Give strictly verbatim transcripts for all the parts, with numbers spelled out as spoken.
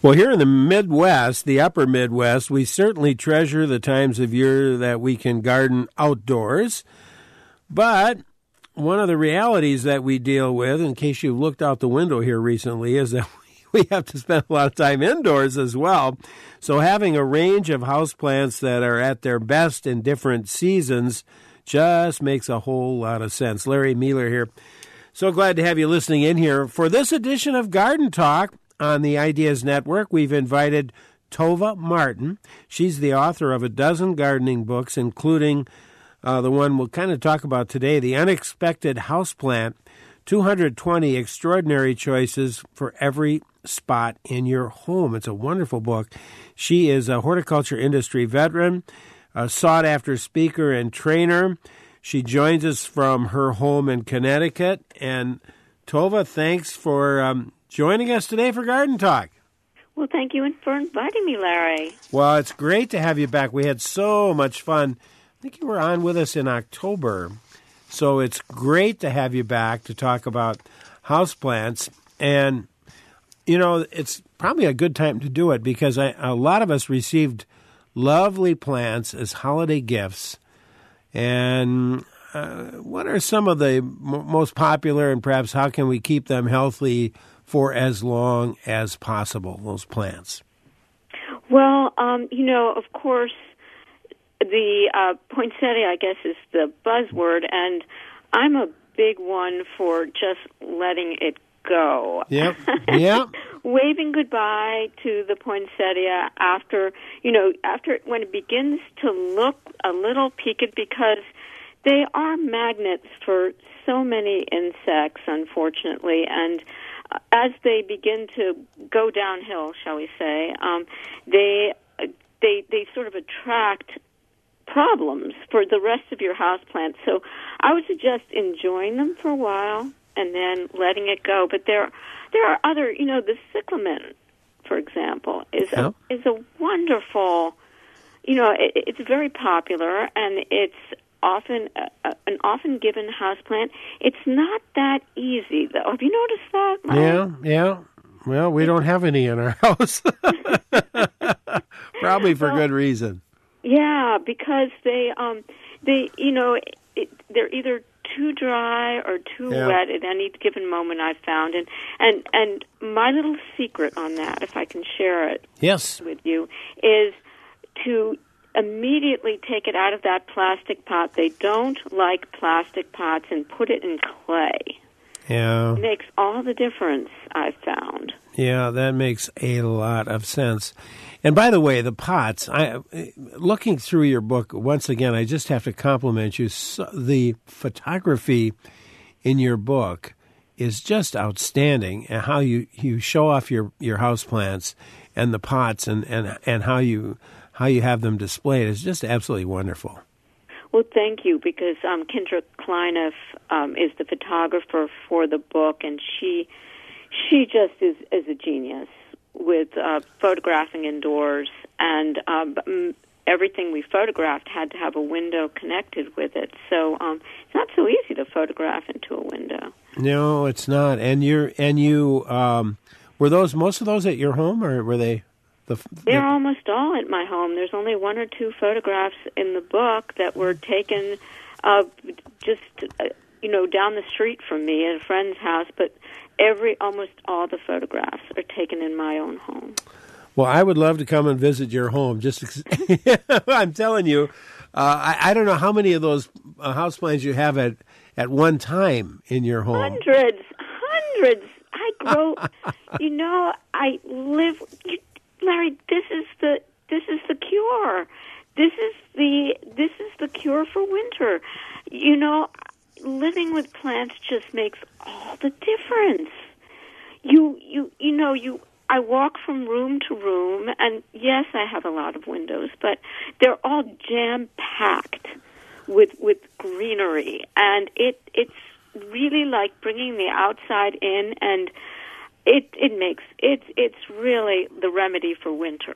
Well, here in the Midwest, the upper Midwest, we certainly treasure the times of year that we can garden outdoors. But one of the realities that we deal with, in case you've looked out the window here recently, is that we have to spend a lot of time indoors as well. So having a range of houseplants that are at their best in different seasons just makes a whole lot of sense. Larry Mueller here. So glad to have you listening in here. For this edition of Garden Talk on the Ideas Network, we've invited Tova Martin. She's the author of a dozen gardening books, including uh, the one we'll kind of talk about today, The Unexpected Houseplant, two hundred twenty Extraordinary Choices for Every Spot in Your Home. It's a wonderful book. She is a horticulture industry veteran, a sought-after speaker and trainer. She joins us from her home in Connecticut. And Tova, thanks for um, joining us today for Garden Talk. Well, thank you for inviting me, Larry. Well, it's great to have you back. We had so much fun. I think you were on with us in October. So it's great to have you back to talk about houseplants. And, you know, it's probably a good time to do it because I, a lot of us received lovely plants as holiday gifts. And uh, what are some of the m- most popular, and perhaps how can we keep them healthy for as long as possible, those plants? Well, um, you know, of course, the uh, poinsettia, I guess, is the buzzword, and I'm a big one for just letting it go. Yep, yep. Waving goodbye to the poinsettia after, you know, after when it begins to look a little peaked, because they are magnets for so many insects, unfortunately, and as they begin to go downhill, shall we say, um, they they they sort of attract problems for the rest of your houseplant. So I would suggest enjoying them for a while and then letting it go. But there there are other, you know, the cyclamen, for example, is yeah. a, is a wonderful, you know, it, it's very popular, and it's often a, a, an often given houseplant. It's not that easy, though. Have you noticed that, Mike? Yeah, yeah. Well, we don't have any in our house. Probably for well, good reason. Yeah, because they, um, they, you know, it, they're either too dry or too yeah. wet at any given moment, I've found. And, and, and my little secret on that, if I can share it yes. with you, is to immediately take it out of that plastic pot. They don't like plastic pots, and put it in clay. Yeah. It makes all the difference, I've found. Yeah, that makes a lot of sense. And by the way, the pots, I looking through your book, once again, I just have to compliment you. So, the photography in your book is just outstanding, and how you, you show off your, your houseplants and the pots and, and, and how you how you have them displayed is just absolutely wonderful. Well, thank you, because um, Kendra Kleinoff um, is the photographer for the book, and she she just is, is a genius with uh, photographing indoors, and um, everything we photographed had to have a window connected with it. So um, it's not so easy to photograph into a window. No, it's not. And you're and you um, were those most of those at your home, or were they? The, the, They're almost all at my home. There's only one or two photographs in the book that were taken uh, just, uh, you know, down the street from me at a friend's house, but every, almost all the photographs are taken in my own home. Well, I would love to come and visit your home. Just, I'm telling you, uh, I, I don't know how many of those uh, houseplants you have at, at one time in your home. Hundreds, hundreds. I grow, you know, I live... You, Larry, this is the this is the cure. This is the this is the cure for winter. You know, living with plants just makes all the difference. You you you know you. I walk from room to room, and yes, I have a lot of windows, but they're all jam packed with with greenery, and it it's really like bringing the outside in and. It it makes it's it's really the remedy for winter.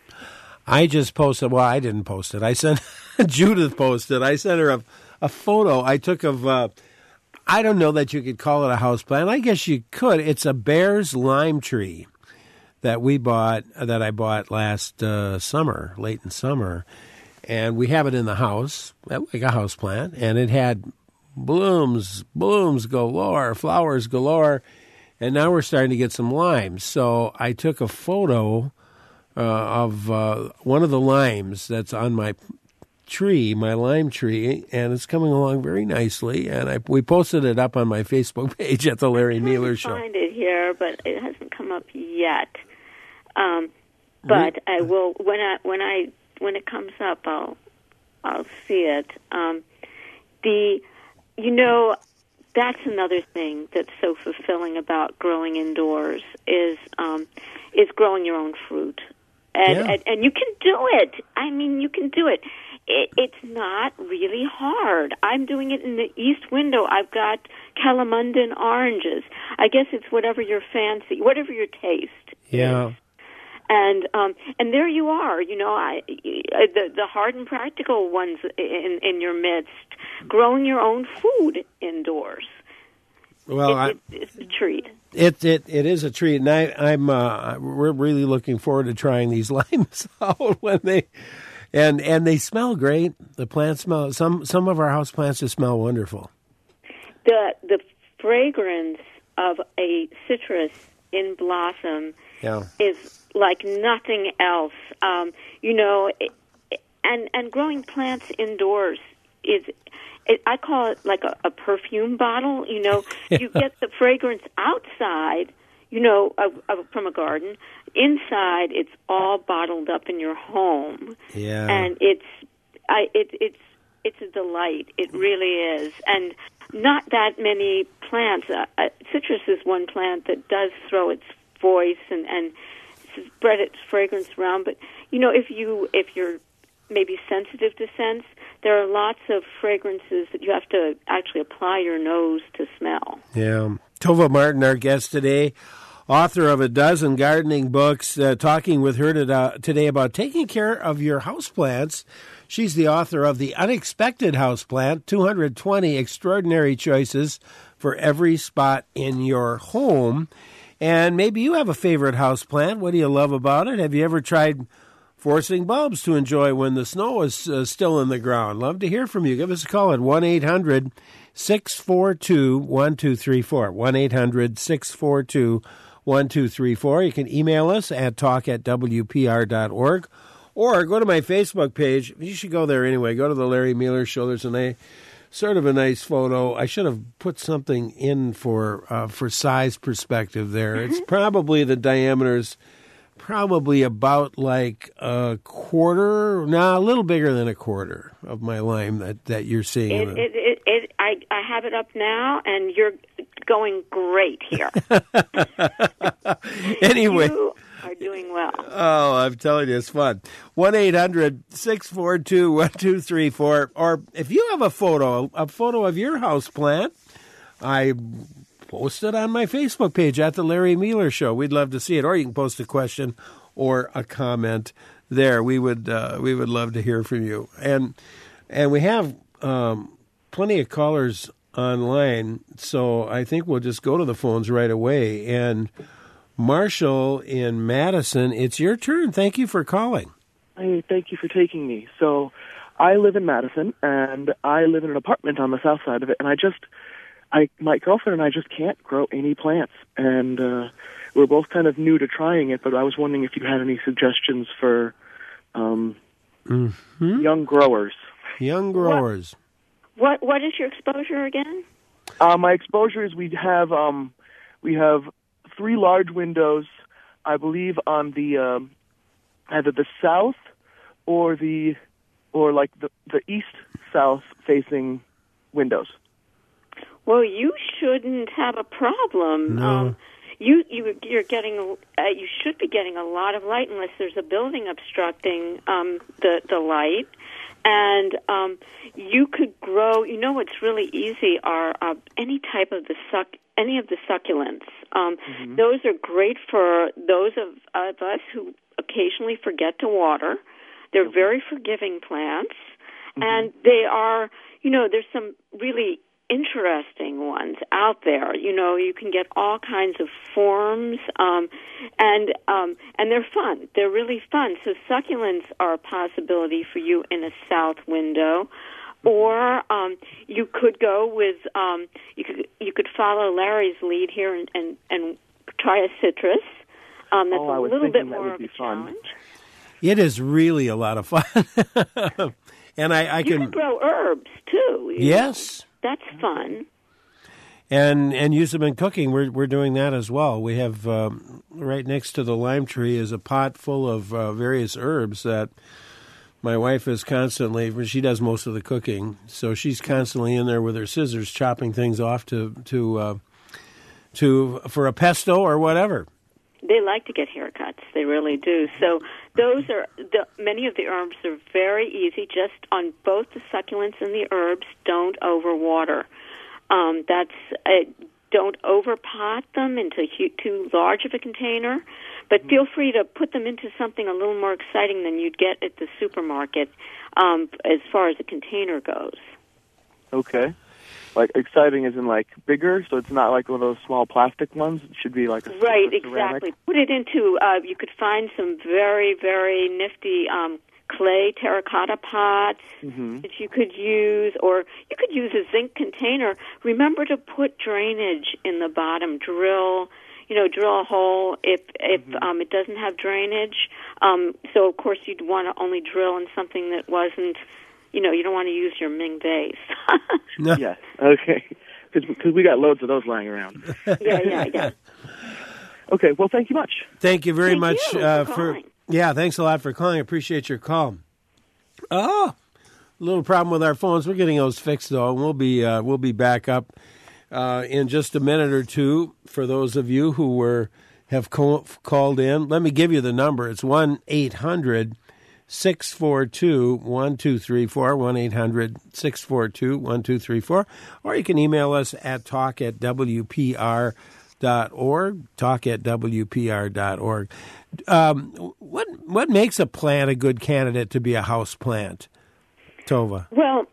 I just posted. Well, I didn't post it. I sent Judith posted. I sent her a a photo I took of. Uh, I don't know that you could call it a houseplant. I guess you could. It's a Bear's lime tree that we bought, that I bought last uh, summer, late in summer, and we have it in the house, like a house plant, and it had blooms, blooms galore, flowers galore, and now we're starting to get some limes. So I took a photo uh, of uh, one of the limes that's on my tree, my lime tree, and it's coming along very nicely. And I we posted it up on my Facebook page at the Larry Mueller Show. I find it here, but it hasn't come up yet. Um, but I will when I when I when it comes up, I'll I'll see it. Um, the you know that's another thing that's so fulfilling about growing indoors is um, is growing your own fruit, and, yeah. and and you can do it. I mean, you can do it. It, it's not really hard. I'm doing it in the east window. I've got Calamundan oranges. I guess it's whatever your fancy, whatever your taste yeah. is. And um, and there you are. You know, I, the the hard and practical ones in in your midst. Growing your own food indoors. Well, it, I, it, it's a treat. It it it is a treat, and I, I'm uh, we're really looking forward to trying these limes out when they. And and they smell great. The plants smell. Some some of our house plants just smell wonderful. The the fragrance of a citrus in blossom yeah. is like nothing else. Um, you know, it, and and growing plants indoors is. It, I call it like a, a perfume bottle. You know, you get the fragrance outside. You know, of, of, from a garden. Inside, it's all bottled up in your home. Yeah. And it's, I, it, it's, it's a delight. It really is. And not that many plants. Uh, uh, citrus is one plant that does throw its voice and, and spread its fragrance around. But you know, if you, if you're maybe sensitive to scents, there are lots of fragrances that you have to actually apply your nose to smell. Yeah. Tova Martin, our guest today, author of a dozen gardening books, uh, talking with her to, today about taking care of your houseplants. She's the author of The Unexpected Houseplant, two hundred twenty Extraordinary Choices for Every Spot in Your Home. And maybe you have a favorite houseplant. What do you love about it? Have you ever tried forcing bulbs to enjoy when the snow is uh, still in the ground? Love to hear from you. Give us a call at one eight hundred six four two one two three four. one eight hundred six four two one two three four. You can email us at talk at w p r dot org or go to my Facebook page. You should go there anyway. Go to the Larry Mueller Show. There's a nice, sort of a nice photo. I should have put something in for uh, for size perspective there. It's probably the diameter's probably about like a quarter, no, nah, a little bigger than a quarter of my lime that, that you're seeing. It, it, it, it, I, I have it up now, and you're going great here. Anyway. You are doing well. Oh, I'm telling you, it's fun. one eight hundred six four two one two three four. Or if you have a photo, a photo of your house plant, I post it on my Facebook page at the Larry Mueller Show. We'd love to see it. Or you can post a question or a comment there. We would uh, we would love to hear from you. And and we have um, plenty of callers online, so I think we'll just go to the phones right away. And Marshall in Madison, it's your turn. Thank you for calling. Hey, thank you for taking me. So I live in Madison, and I live in an apartment on the south side of it, and I just, I my girlfriend and I just can't grow any plants, and uh, we're both kind of new to trying it, but I was wondering if you had any suggestions for um, mm-hmm. young growers. Young growers. What, what what is your exposure again? Uh, my exposure is we have um, we have three large windows, I believe, on the um, either the south or the or like the the east south facing windows. Well, you shouldn't have a problem. No. Um, you you you're getting uh, you should be getting a lot of light unless there's a building obstructing um, the the light. And um, you could grow. You know what's really easy are uh, any type of the suck, any of the succulents. Um, mm-hmm. Those are great for those of, of us who occasionally forget to water. They're very forgiving plants, mm-hmm. and they are. You know, there's some really interesting ones out there. You know, you can get all kinds of forms, um, and um, and they're fun. They're really fun. So succulents are a possibility for you in a south window, or um, you could go with um, you could you could follow Larry's lead here and and, and try a citrus. Um, that's oh, I a was little bit thinking that more would of be a fun. challenge. It is really a lot of fun. And I, I you can... can grow herbs, too. Yes. Know. That's fun. And and use them in cooking. We're we're doing that as well. We have, um, right next to the lime tree is a pot full of uh, various herbs that my wife is constantly, she does most of the cooking, so she's constantly in there with her scissors chopping things off to, to, uh, to for a pesto or whatever. They like to get haircuts. They really do. So those are the, many of the herbs are very easy. Just on both the succulents and the herbs, don't overwater. Um, that's uh, don't overpot them into hu- too large of a container. But feel free to put them into something a little more exciting than you'd get at the supermarket, um, as far as the container goes. Okay. Like exciting as in like bigger, so it's not like one of those small plastic ones. It should be like a right, ceramic. exactly. Put it into. Uh, you could find some very, very nifty um, clay terracotta pots mm-hmm. that you could use, or you could use a zinc container. Remember to put drainage in the bottom. Drill, you know, drill a hole if if mm-hmm. um, it doesn't have drainage. Um, so of course you'd want to only drill in something that wasn't. You know, you don't want to use your Ming vase. No. Yes, okay. Because we got loads of those lying around. yeah, yeah, yeah. Okay, well, thank you much. Thank you very thank much you uh, for, for yeah. Thanks a lot for calling. I appreciate your call. Oh, a little problem with our phones. We're getting those fixed though, and we'll be uh, we'll be back up uh, in just a minute or two. For those of you who were have co- called in, let me give you the number. It's one eight hundred. six four two, one two three four, one eight hundred, six four two, one two three four, or you can email us at talk at w p r dot org, talk at w p r dot org. Um, what what makes a plant a good candidate to be a house plant, Tova? Well,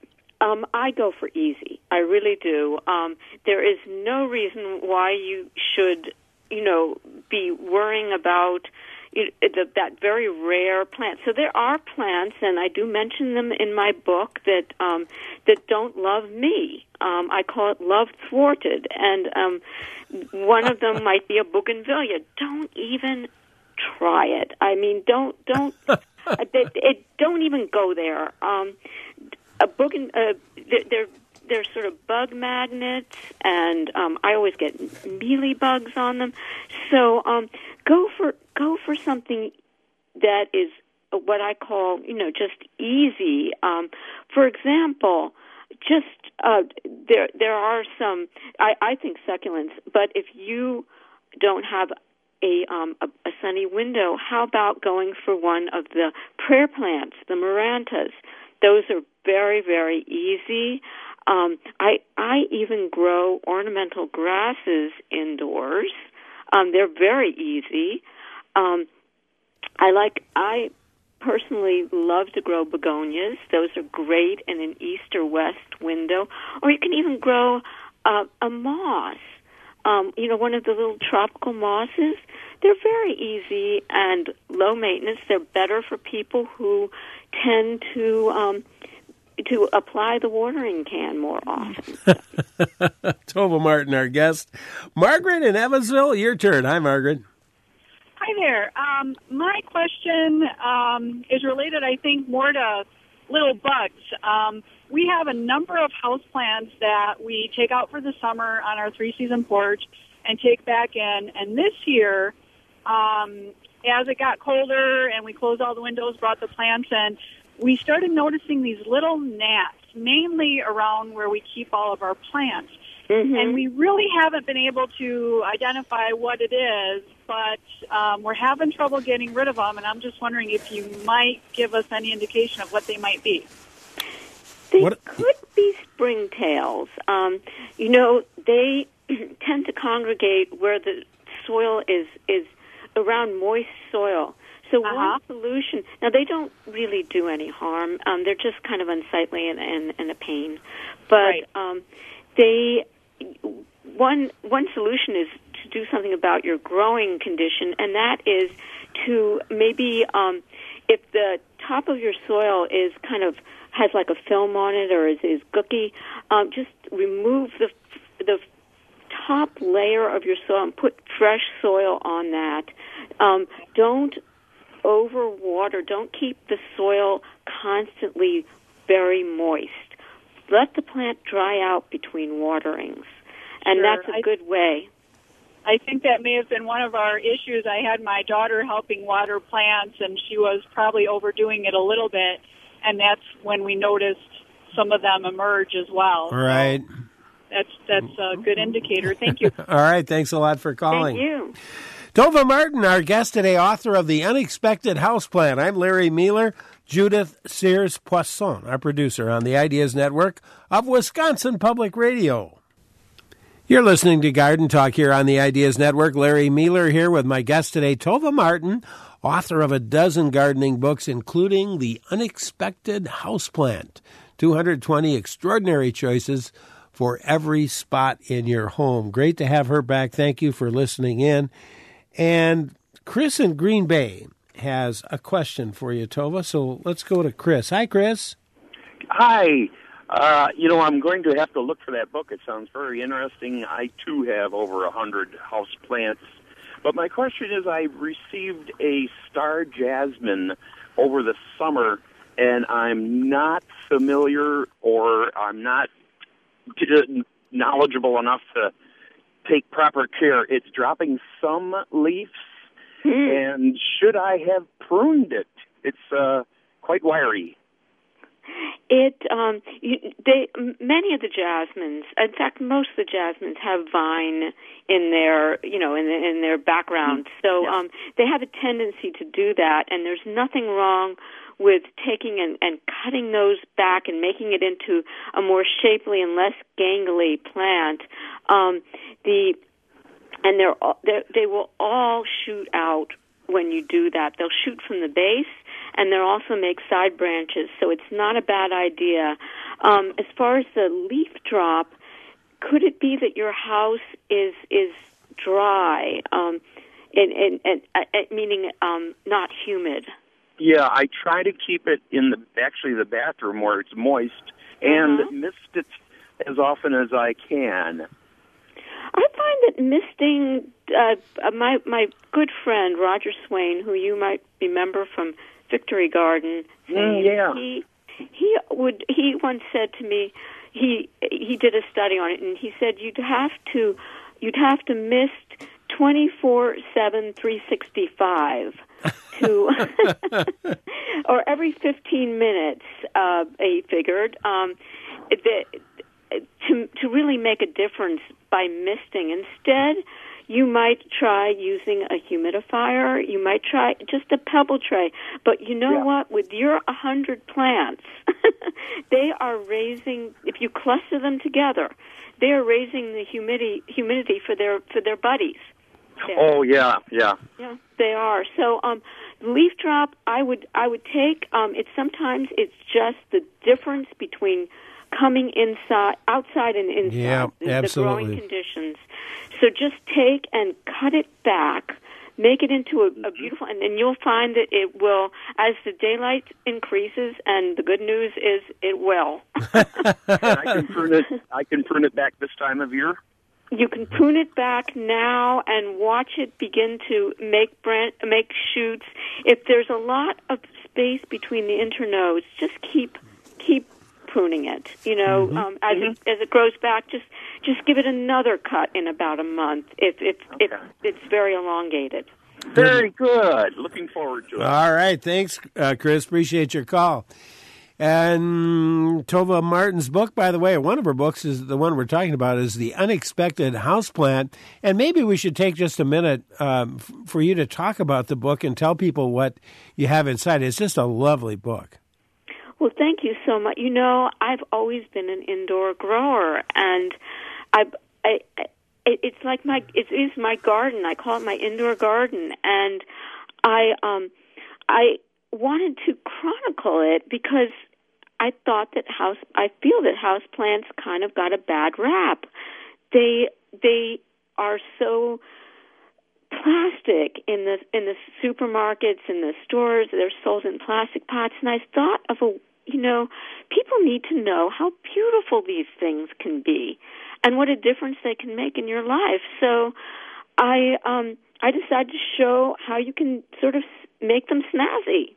um, I go for easy. I really do. Um, there is no reason why you should, you know, be worrying about It, the, that very rare plant. So there are plants, and I do mention them in my book, that um, that don't love me. Um, I call it love thwarted, and um, one of them might be a bougainvillea. Don't even try it. I mean, don't don't it, it, don't even go there. Um, a bougain, uh, they're they're sort of bug magnets, and um, I always get mealy bugs on them. So um, go for go for something that is what I call, you know, just easy. Um, for example, just uh, there there are some. I, I think succulents, but if you don't have a, um, a a sunny window, how about going for one of the prayer plants, the marantas? Those are very very easy. Um, I I even grow ornamental grasses indoors. Um, they're very easy. Um, I like I personally love to grow begonias. Those are great in an east or west window. Or you can even grow uh, a moss. Um, you know, one of the little tropical mosses. They're very easy and low maintenance. They're better for people who tend to um, to apply the watering can more often. Tova Martin, our guest. Margaret in Evansville, your turn. Hi, Margaret. Hi there. Um, my question um, is related, I think, more to little bugs. Um, we have a number of houseplants that we take out for the summer on our three-season porch and take back in. And this year, um, as it got colder and we closed all the windows, brought the plants in, we started noticing these little gnats, mainly around where we keep all of our plants. Mm-hmm. And we really haven't been able to identify what it is, but um, we're having trouble getting rid of them, and I'm just wondering if you might give us any indication of what they might be. They What? could be springtails. Um, you know, they tend to congregate where the soil is, is around moist soil. So Uh-huh. one solution, now they don't really do any harm. Um, they're just kind of unsightly and, and, and a pain. But Right. um, they one one solution is to do something about your growing condition, and that is to maybe um, if the top of your soil is kind of has like a film on it or is, is gooky, um, just remove the the top layer of your soil and put fresh soil on that. Um, don't overwater. Don't keep the soil constantly very moist. Let the plant dry out between waterings, and Sure. that's a I- good way. I think that may have been one of our issues. I had my daughter helping water plants, and she was probably overdoing it a little bit, and that's when we noticed some of them emerge as well. All right. So that's that's a good indicator. Thank you. All right. Thanks a lot for calling. Thank you. Tova Martin, our guest today, author of The Unexpected Houseplant. I'm Larry Mueller. Judith Sears Poisson, our producer on the Ideas Network of Wisconsin Public Radio. You're listening to Garden Talk here on the Ideas Network. Larry Mueller here with my guest today, Tova Martin, author of a dozen gardening books, including The Unexpected Houseplant, two hundred twenty extraordinary choices for every spot in your home. Great to have her back. Thank you for listening in. And Chris in Green Bay has a question for you, Tova. So let's go to Chris. Hi, Chris. Hi. Uh, you know, I'm going to have to look for that book. It sounds very interesting. I, too, have over a hundred house plants. But my question is, I received a star jasmine over the summer, and I'm not familiar or I'm not knowledgeable enough to take proper care. It's dropping some leaves, Mm. and should I have pruned it? It's uh, quite wiry. It um, you, they many of the jasmines, in fact, most of the jasmines have vine in their you know in in their background. So Yeah. um, they have a tendency to do that, and there's nothing wrong with taking and, and cutting those back and making it into a more shapely and less gangly plant. Um, the and they're, all- they're they will all shoot out when you do that. They'll shoot from the base, and they'll also make side branches, so it's not a bad idea. Um, as far as the leaf drop, could it be that your house is is dry, um, and, and, and uh, meaning um, not humid? Yeah, I try to keep it in the actually the bathroom where it's moist and Uh-huh. mist it as often as I can. I find that misting, uh, my my good friend Roger Swain, who you might remember from Victory Garden, Mm, yeah. he he would he once said to me, he he did a study on it, and he said you'd have to you'd have to mist twenty-four seven, three sixty-five to or every fifteen minutes. Uh, he figured um, that. To to really make a difference by misting. Instead, you might try using a humidifier. You might try just a pebble tray. But you know Yeah. what? With your one hundred plants, they are raising, if you cluster them together, they are raising the humidity humidity for their for their buddies. There. Oh yeah, yeah. Yeah, they are. So, um, leaf drop, I would I would take. Um, it's sometimes it's just the difference between coming inside, outside, and inside. Yeah, the, absolutely. the growing conditions. So just take and cut it back, make it into a, a beautiful, and then you'll find that it will, as the daylight increases. And the good news is, it will. And I can prune it. I can prune it back this time of year. You can prune it back now and watch it begin to make bran- make shoots. If there's a lot of space between the internodes, just keep keep pruning it. You know, Mm-hmm. um, as it as it grows back, just just give it another cut in about a month. If if if Okay. it's very elongated. Very good. Looking forward to it. All right. Thanks, uh, Chris. Appreciate your call. And Tova Martin's book, by the way, one of her books is the one we're talking about, is The Unexpected Houseplant. And maybe we should take just a minute um, f- for you to talk about the book and tell people what you have inside. It's just a lovely book. Well, thank you so much. You know, I've always been an indoor grower, and I, I, I it's like my it is my garden. I call it my indoor garden, and I um I wanted to chronicle it because I thought that house, I feel that houseplants kind of got a bad rap. They they are so plastic in the in the supermarkets, in the stores. They're sold in plastic pots, and I thought of a you know, people need to know how beautiful these things can be, and what a difference they can make in your life. So, I um I decided to show how you can sort of make them snazzy.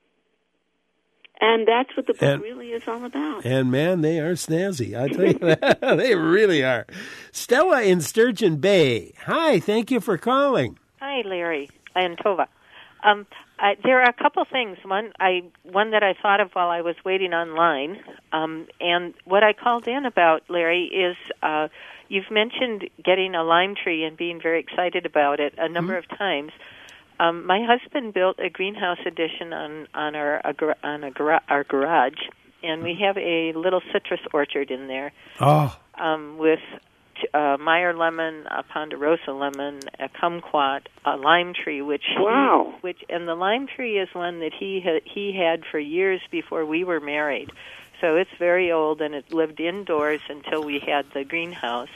And that's what the book and, really is all about. And, man, they are snazzy. I tell you that. They really are. Stella in Sturgeon Bay. Hi, thank you for calling. Hi, Larry and Tova. Um, I, there are a couple things. One, I one that I thought of while I was waiting online, um, and what I called in about, Larry, is uh, you've mentioned getting a lime tree and being very excited about it a number mm-hmm. of times. Um, my husband built a greenhouse addition on on our on a gar- our garage, and we have a little citrus orchard in there. Oh, um, with uh, Meyer lemon, a ponderosa lemon, a kumquat, a lime tree, which wow, he, which and the lime tree is one that he ha- he had for years before we were married, so it's very old and it lived indoors until we had the greenhouse.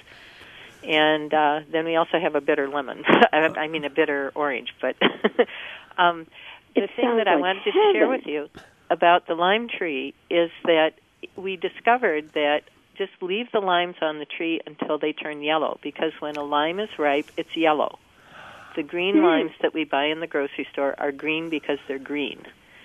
And uh, then we also have a bitter lemon. I mean, a bitter orange. But um, the thing that I like wanted heaven. to share with you about the lime tree is that we discovered that just leave the limes on the tree until they turn yellow, because when a lime is ripe, it's yellow. The green mm. limes that we buy in the grocery store are green because they're green.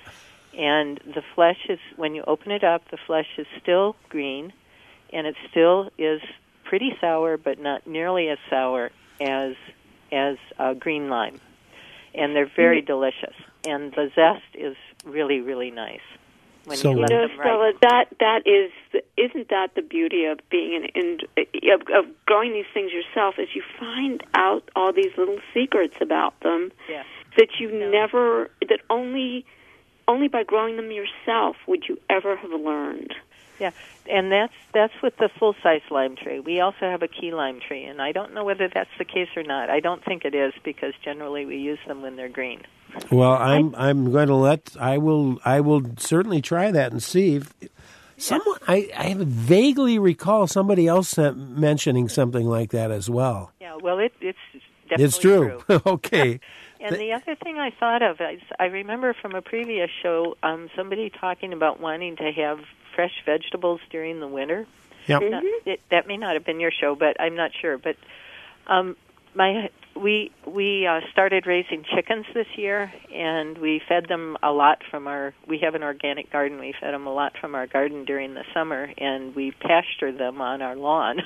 And the flesh is, when you open it up, the flesh is still green, and it still is pretty sour, but not nearly as sour as as uh, green lime, and they're very mm. delicious. And the zest is really, really nice when so, you let you know, them Stella, ripe. that that is isn't that the beauty of being an in, of, of growing these things yourself? Is you find out all these little secrets about them yeah. that you no. never that only only by growing them yourself would you ever have learned. Yeah, and that's that's with the full-size lime tree. We also have a key lime tree, and I don't know whether that's the case or not. I don't think it is, because generally we use them when they're green. Well, I'm I'm going to let I will I will certainly try that and see if someone I, I vaguely recall somebody else mentioning something like that as well. Yeah, well, it, it's definitely it's true. true. Okay. And the other thing I thought of is I remember from a previous show um, somebody talking about wanting to have fresh vegetables during the winter. Yep. Not, it, that may not have been your show, but I'm not sure. But um, my we we uh, started raising chickens this year, and we fed them a lot from our. We have an organic garden. We fed them a lot from our garden during the summer, and we pasture them on our lawn.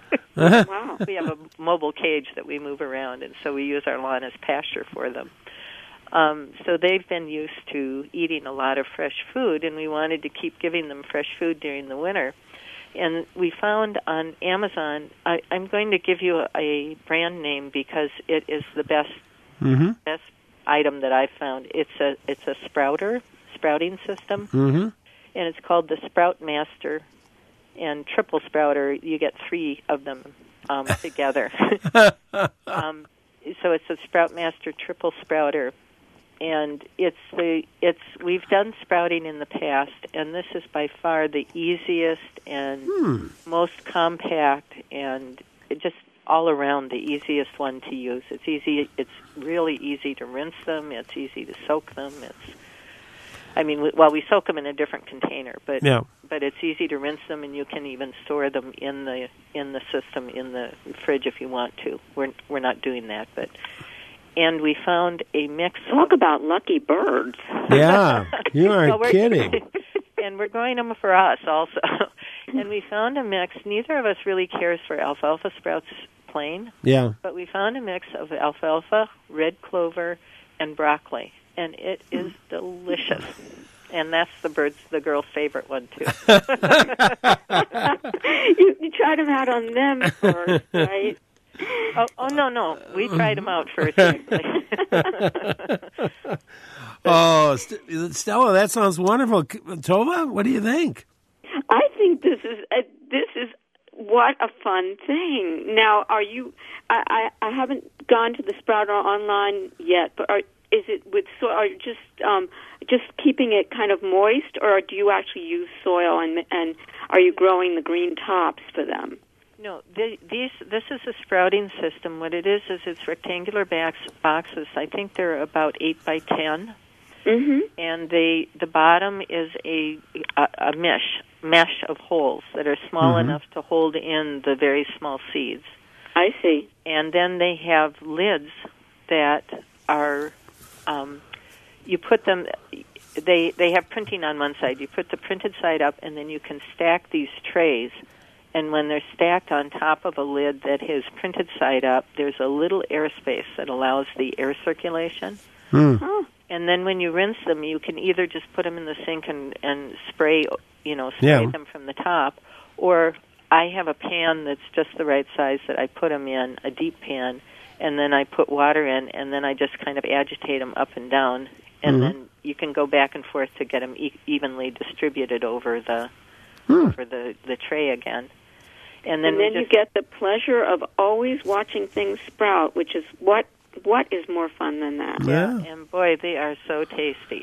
Wow. We have a mobile cage that we move around, and so we use our lawn as pasture for them. Um, so they've been used to eating a lot of fresh food, and we wanted to keep giving them fresh food during the winter. And we found on Amazon, I, I'm going to give you a, a brand name because it is the best mm-hmm. best item that I've found. It's a it's a sprouter, sprouting system, mm-hmm. and it's called the Sprout Master. And triple sprouter, you get three of them um, together. um, so it's a Sprout Master triple sprouter, and it's the it's we've done sprouting in the past, and this is by far the easiest and hmm. most compact, and it just all around the easiest one to use. It's easy. It's really easy to rinse them. It's easy to soak them. It's I mean, we, well, we soak them in a different container, but yeah. but it's easy to rinse them, and you can even store them in the in the system in the fridge if you want to. We're we're not doing that, but and we found a mix. Talk of, about lucky birds! Yeah, you aren't well, kidding. And we're growing them for us also. And we found a mix. Neither of us really cares for alfalfa sprouts plain. Yeah, but we found a mix of alfalfa, red clover, and broccoli. And it is delicious. And that's the bird's, the girl's favorite one, too. you, you tried them out on them first, right? Oh, oh no, no. We tried them out first. Oh, St- Stella, that sounds wonderful. Tova, what do you think? I think this is a, this is what a fun thing. Now, are you? I, I, I haven't gone to the Sprouter online yet, but are is it with soil? Are you just um, just keeping it kind of moist, or do you actually use soil and and are you growing the green tops for them? No, the, these this is a sprouting system. What it is is it's rectangular box, boxes. I think they're about eight by ten, mm-hmm. and they the bottom is a a, a mesh mesh of holes that are small Mm-hmm. enough to hold in the very small seeds. I see. And then they have lids that are um, you put them. They they have printing on one side. You put the printed side up, and then you can stack these trays. And when they're stacked on top of a lid that has printed side up, there's a little airspace that allows the air circulation. Mm. Oh. And then when you rinse them, you can either just put them in the sink and, and spray, you know, spray Yeah. them from the top, or I have a pan that's just the right size that I put them in, a deep pan, and then I put water in, and then I just kind of agitate them up and down, and Mhm. then you can go back and forth to get them e- evenly distributed over the Hmm. over the, the tray again. And then, And then we you just, get the pleasure of always watching things sprout, which is what what is more fun than that? Yeah. and boy, they are so tasty.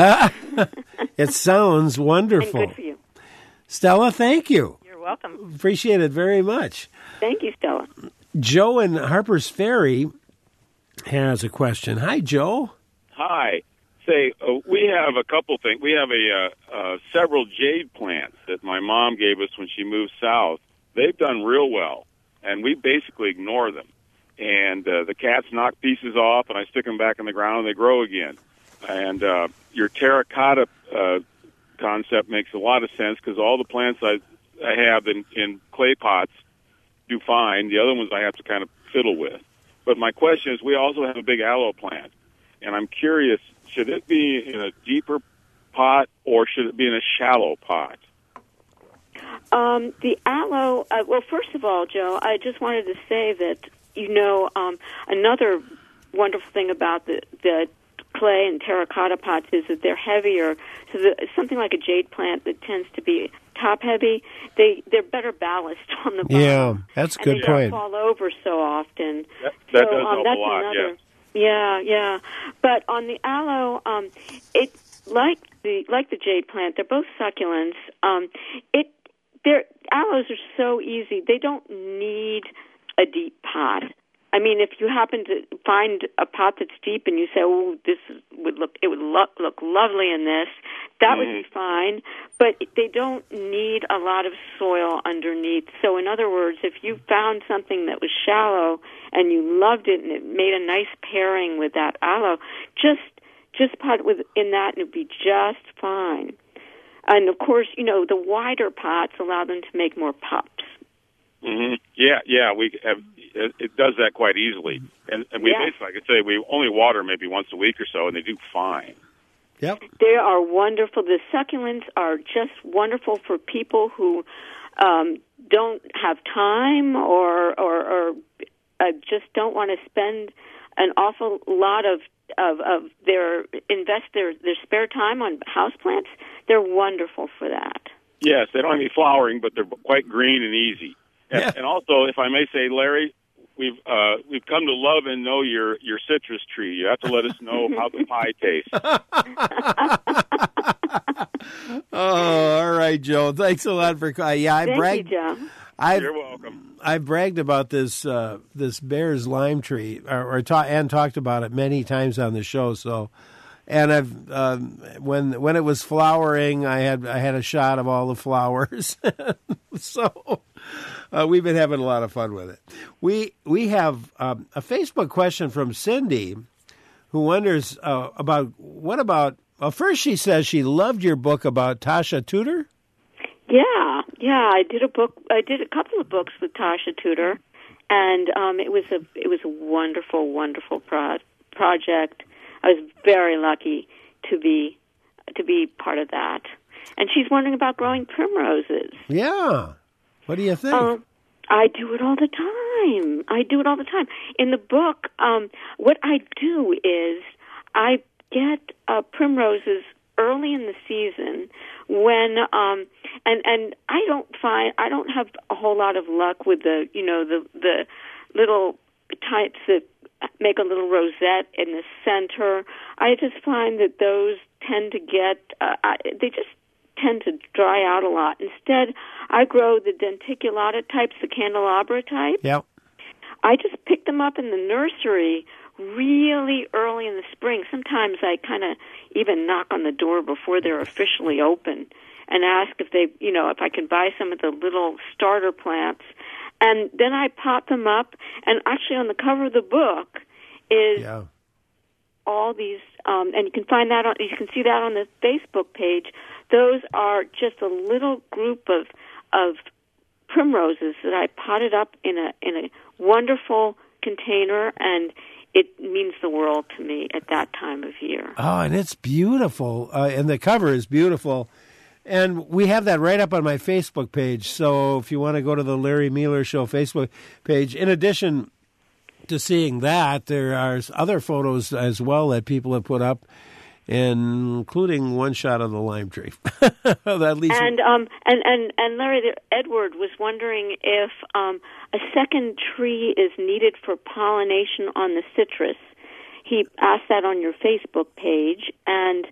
It sounds And wonderful. good for you. Stella, thank you. You're welcome. Appreciate it very much. Thank you, Stella. Joe in Harper's Ferry has a question. Hi, Joe. Hi. Say, uh, we have a couple things. We have a uh, uh, several jade plants that my mom gave us when she moved south. They've done real well, and we basically ignore them. And uh, the cats knock pieces off, and I stick them back in the ground, and they grow again. And uh, your terracotta uh, concept makes a lot of sense because all the plants I, I have in, in clay pots do fine. The other ones I have to kind of fiddle with. But my question is, we also have a big aloe plant, and I'm curious, should it be in a deeper pot or should it be in a shallow pot? Um, the aloe, uh, well, first of all, Joe, I just wanted to say that, you know, um, another wonderful thing about the, the clay and terracotta pots is that they're heavier. So the, something like a jade plant that tends to be top heavy, they, they're better ballast on the bottom. Yeah, that's a and good they point. don't fall over so often. That, that so, does um, help that's a lot, another, yes. Yeah, yeah. But on the aloe, um, it like the like the jade plant, they're both succulents. Um, it their aloes are so easy; they don't need a deep pot. I mean, if you happen to find a pot that's deep and you say, "Oh, this would look it would lo- look lovely in this," that Mm-hmm. would be fine. But they don't need a lot of soil underneath. So, in other words, if you found something that was shallow and you loved it and it made a nice pairing with that aloe, just just pot within that and it'd be just fine. And of course, you know, the wider pots allow them to make more pups. Mm-hmm. Yeah, yeah, we have. It, it does that quite easily, and, and we Yeah. basically, like I say, we only water maybe once a week or so, and they do fine. Yep. They are wonderful. The succulents are just wonderful for people who um, don't have time or or, or uh, just don't want to spend an awful lot of of, of their invest their, their spare time on houseplants. They're wonderful for that. Yes, they don't have any flowering, but they're quite green and easy. And, Yeah. and also, if I may say, Larry, we've uh, we've come to love and know your, your citrus tree. You have to let us know how the pie tastes. Oh, all right, Joe. Thanks a lot for calling. Yeah, I Thank bragged. you, Joe. I've You're welcome. I've bragged about this uh, this Bear's lime tree, or, or ta- and talked about it many times on the show. So, and I've um, when when it was flowering, I had I had a shot of all the flowers. So uh, we've been having a lot of fun with it. We we have um, a Facebook question from Cindy, who wonders uh, about what about. Well, first she says she loved your book about Tasha Tudor. Yeah, yeah. I did a book. I did a couple of books with Tasha Tudor, and um, it was a it was a wonderful, wonderful pro- project. I was very lucky to be to be part of that. And she's wondering about growing primroses. Yeah. What do you think? Um, I do it all the time. I do it all the time. In the book, um, what I do is I get uh, primroses early in the season when um and and I don't find I don't have a whole lot of luck with the you know the the little types that make a little rosette in the center. I just find that those tend to get, uh, I, they just tend to dry out a lot. Instead, I grow the denticulata types, the candelabra type. Yep. I just pick them up in the nursery really early in the spring. Sometimes I kind of even knock on the door before they're officially open and ask if they, you know, if I can buy some of the little starter plants. And then I pop them up, and actually on the cover of the book is Yeah. all these, um, and you can find that on, you can see that on the Facebook page. Those are just a little group of of primroses that I potted up in a in a wonderful container, and it means the world to me at that time of year. Oh, and it's beautiful, uh, and the cover is beautiful. And we have that right up on my Facebook page. So if you want to go to the Larry Mueller Show Facebook page, in addition to seeing that, there are other photos as well that people have put up, including one shot of the lime tree. At least. And um and and and Larry, Edward was wondering if um, a second tree is needed for pollination on the citrus. He asked that on your Facebook page, and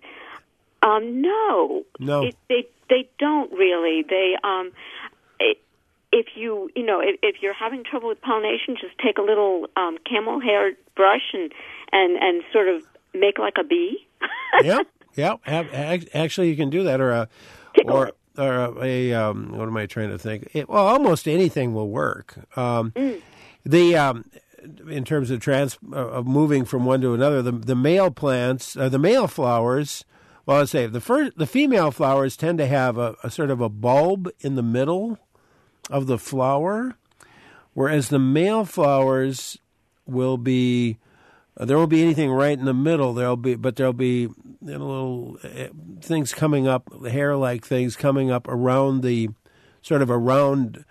um, no, no, it, they they don't really. They um, it, if you you know if, if you're having trouble with pollination, just take a little um, camel hair brush and and and sort of make like a bee. Yep, yep. Actually, you can do that, or a, or or a. Um, what am I trying to think? It, well, almost anything will work. Um, mm. The um, in terms of trans uh, of moving from one to another, the the male plants, uh, the male flowers. Well, let's say the first, the female flowers tend to have a, a sort of a bulb in the middle of the flower, whereas the male flowers will be. There won't be anything right in the middle. There'll be, but there'll be you know, little things coming up, hair-like things coming up around the, sort of around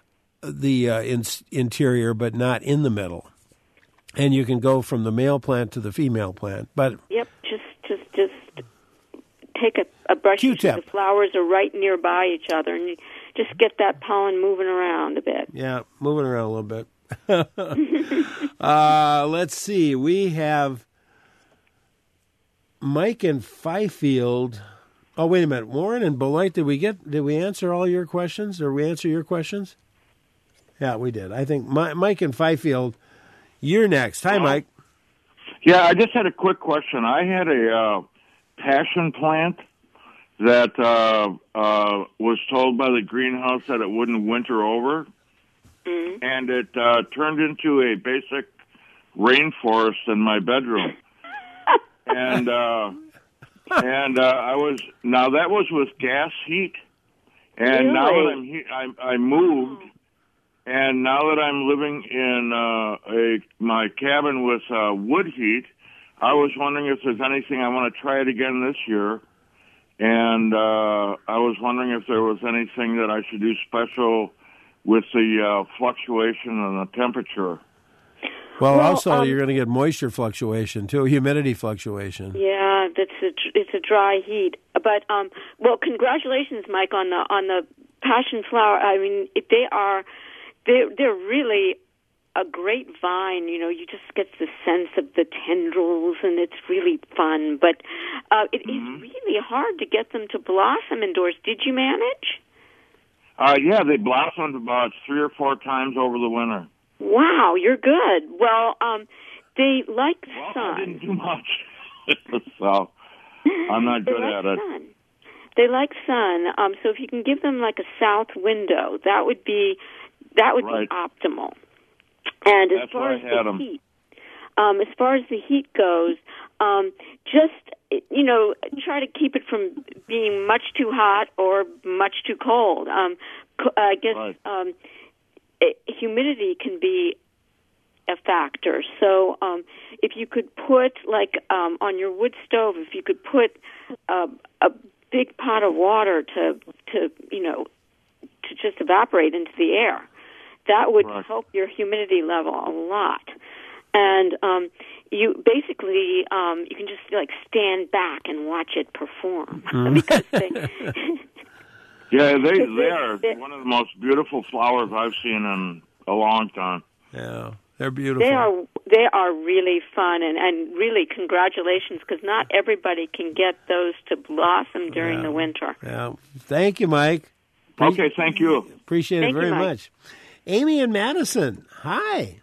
the uh, in, interior, but not in the middle. And you can go from the male plant to the female plant. But yep, just just just take a, a brush. Q-tip. The flowers are right nearby each other, and you just get that pollen moving around a bit. Yeah, moving around a little bit. uh, let's see. We have Mike in Fifield. Oh, wait a minute. Warren and Beloit, did we get? Did we answer all your questions? Or we answer your questions? Yeah, we did. I think My, Mike in Fifield. You're next. Hi, Mike. Yeah, I just had a quick question. I had a uh, passion plant that uh, uh, was told by the greenhouse that it wouldn't winter over. Mm-hmm. And it uh, turned into a basic rainforest in my bedroom. and uh, and uh, I was now that was with gas heat. And really? now that I'm he- I, I moved, and now that I'm living in uh, a my cabin with uh, wood heat, I was wondering if there's anything I want to try it again this year. And uh, I was wondering if there was anything that I should do special with the uh, fluctuation in the temperature. Well, well also um, you're going to get moisture fluctuation too, humidity fluctuation. Yeah, that's a, it's a dry heat. But um, well, congratulations, Mike, on the on the passion flower. I mean, they are they they're really a great vine. You know, you just get the sense of the tendrils, and it's really fun. But uh, it mm-hmm. is really hard to get them to blossom indoors. Did you manage? Uh, yeah, they blossomed about three or four times over the winter. Wow, you're good. Well, um, they like well, sun. I didn't do much, so I'm not good like at it. Sun. They like sun. Um, so if you can give them like a south window, that would be that would right. be optimal. And as That's far why as I had the them. heat, um, as far as the heat goes, um, just you know, try to keep it from being much too hot or much too cold. Um, I guess right. um, it, humidity can be a factor. So um, if you could put, like um, on your wood stove, if you could put uh, a big pot of water to, to you know, to just evaporate into the air, that would right. help your humidity level a lot. And um, you basically um, you can just like stand back and watch it perform because they. yeah, they they are one of the most beautiful flowers I've seen in a long time. Yeah, They're beautiful. They are they are really fun, and, and really congratulations, because not everybody can get those to blossom during yeah. the winter. Yeah. Thank you, Mike. Okay, thank you. Appreciate Thank it very you, Mike. much. Amy in Madison, hi.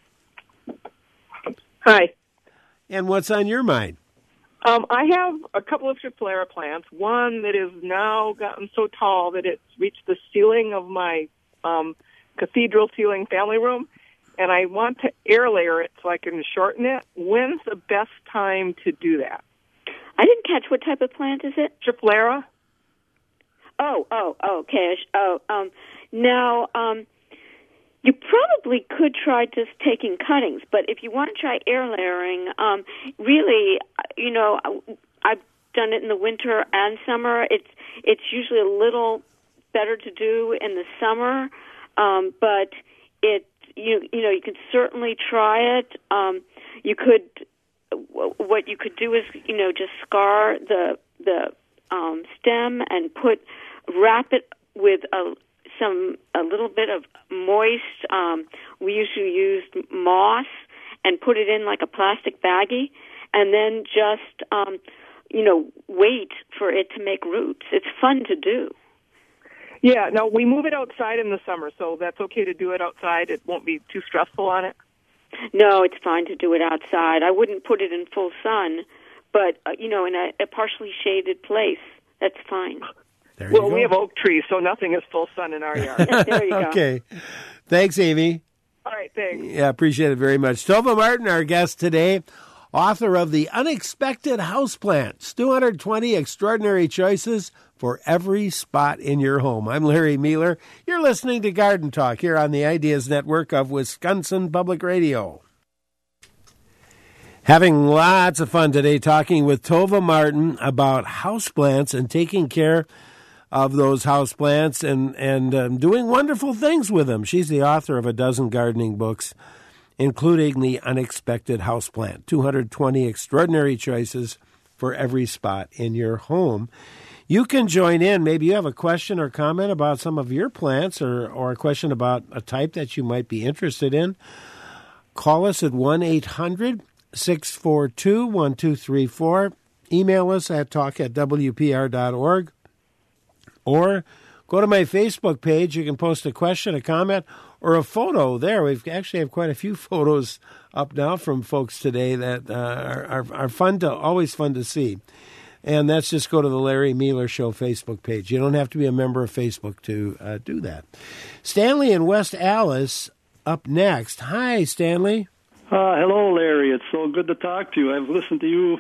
Hi. And what's on your mind? Um, I have a couple of Schefflera plants. One that has now gotten so tall that it's reached the ceiling of my um, cathedral ceiling family room, and I want to air layer it so I can shorten it. When's the best time to do that? I didn't catch, what type of plant is it? Schefflera. Oh, oh, oh, okay. Oh, um, now, um, you probably could try just taking cuttings, but if you want to try air layering, um, really, you know, I've done it in the winter and summer. It's it's usually a little better to do in the summer, um, but it you you know you could certainly try it. Um, you could what you could do is you know just scar the the um, stem and put wrap it with a some a little bit of moist. Um, we usually used moss and put it in like a plastic baggie, and then just um, you know wait for it to make roots. It's fun to do. Yeah, no, we move it outside in the summer, so that's okay to do it outside. It won't be too stressful on it. No, it's fine to do it outside. I wouldn't put it in full sun, but uh, you know, in a, a partially shaded place, that's fine. There well, you go. we have oak trees, so nothing is full sun in our yard. There you go. Okay. Thanks, Amy. All right, thanks. Yeah, appreciate it very much. Tova Martin, our guest today, author of The Unexpected Houseplants, two hundred twenty Extraordinary Choices for Every Spot in Your Home. I'm Larry Mueller. You're listening to Garden Talk here on the Ideas Network of Wisconsin Public Radio. Having lots of fun today talking with Tova Martin about houseplants and taking care of those houseplants and, and um, doing wonderful things with them. She's the author of a dozen gardening books, including The Unexpected Houseplant, two hundred twenty Extraordinary Choices for Every Spot in Your Home. You can join in. Maybe you have a question or comment about some of your plants, or, or a question about a type that you might be interested in. Call us at one eight hundred six four two one two three four. Email us at talk at w p r dot org. Or go to my Facebook page. You can post a question, a comment, or a photo there. We've actually have quite a few photos up now from folks today that uh, are, are, are fun to, always fun to see. And that's just go to the Larry Mueller Show Facebook page. You don't have to be a member of Facebook to uh, do that. Stanley in West Allis up next. Hi, Stanley. Uh, hello, Larry. It's so good to talk to you. I've listened to you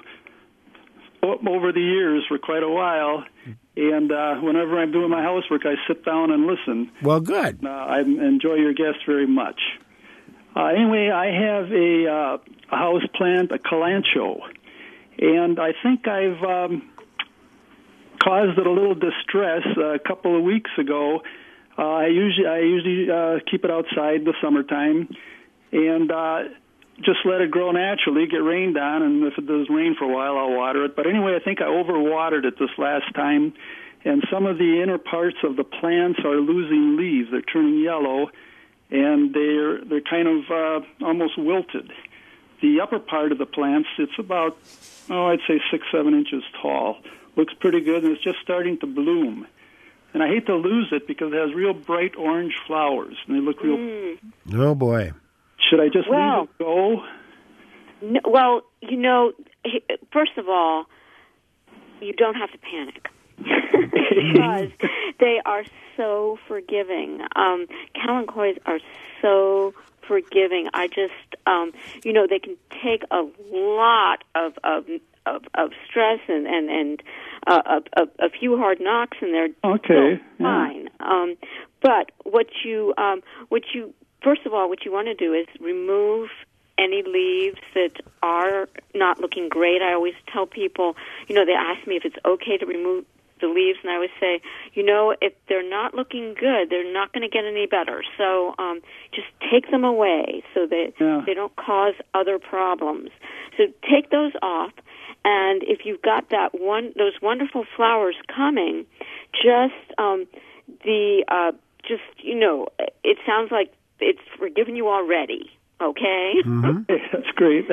over the years for quite a while, and uh, whenever I'm doing my housework, I sit down and listen. Well, good. Uh, I enjoy your guests very much. Uh, anyway, I have a, uh, a house plant, a calancho, and I think I've um, caused it a little distress a couple of weeks ago. Uh, I usually I usually uh, keep it outside in the summertime, and uh, just let it grow naturally, get rained on, and if it does rain for a while, I'll water it. But anyway, I think I overwatered it this last time, and some of the inner parts of the plants are losing leaves. They're turning yellow, and they're they're kind of uh, almost wilted. The upper part of the plants, it's about, oh, I'd say six, seven inches tall. Looks pretty good, and it's just starting to bloom. And I hate to lose it because it has real bright orange flowers, and they look real... Mm. Oh, boy. Should I just well, leave it go? No, well, you know, first of all, you don't have to panic because they are so forgiving. Um, Kalanchoys are so forgiving. I just, um, you know, they can take a lot of of of, of stress and and and uh, a, a, a few hard knocks, and they're okay, still fine. Yeah. Um, but what you um, what you First of all, what you want to do is remove any leaves that are not looking great. I always tell people, you know, they ask me if it's okay to remove the leaves, and I always say, you know, if they're not looking good, they're not going to get any better. So um, just take them away so that yeah. they don't cause other problems. So take those off, and if you've got that one, those wonderful flowers coming, just um, the uh, just you know, it sounds like it's forgiven you already. Okay? Mm-hmm. That's great.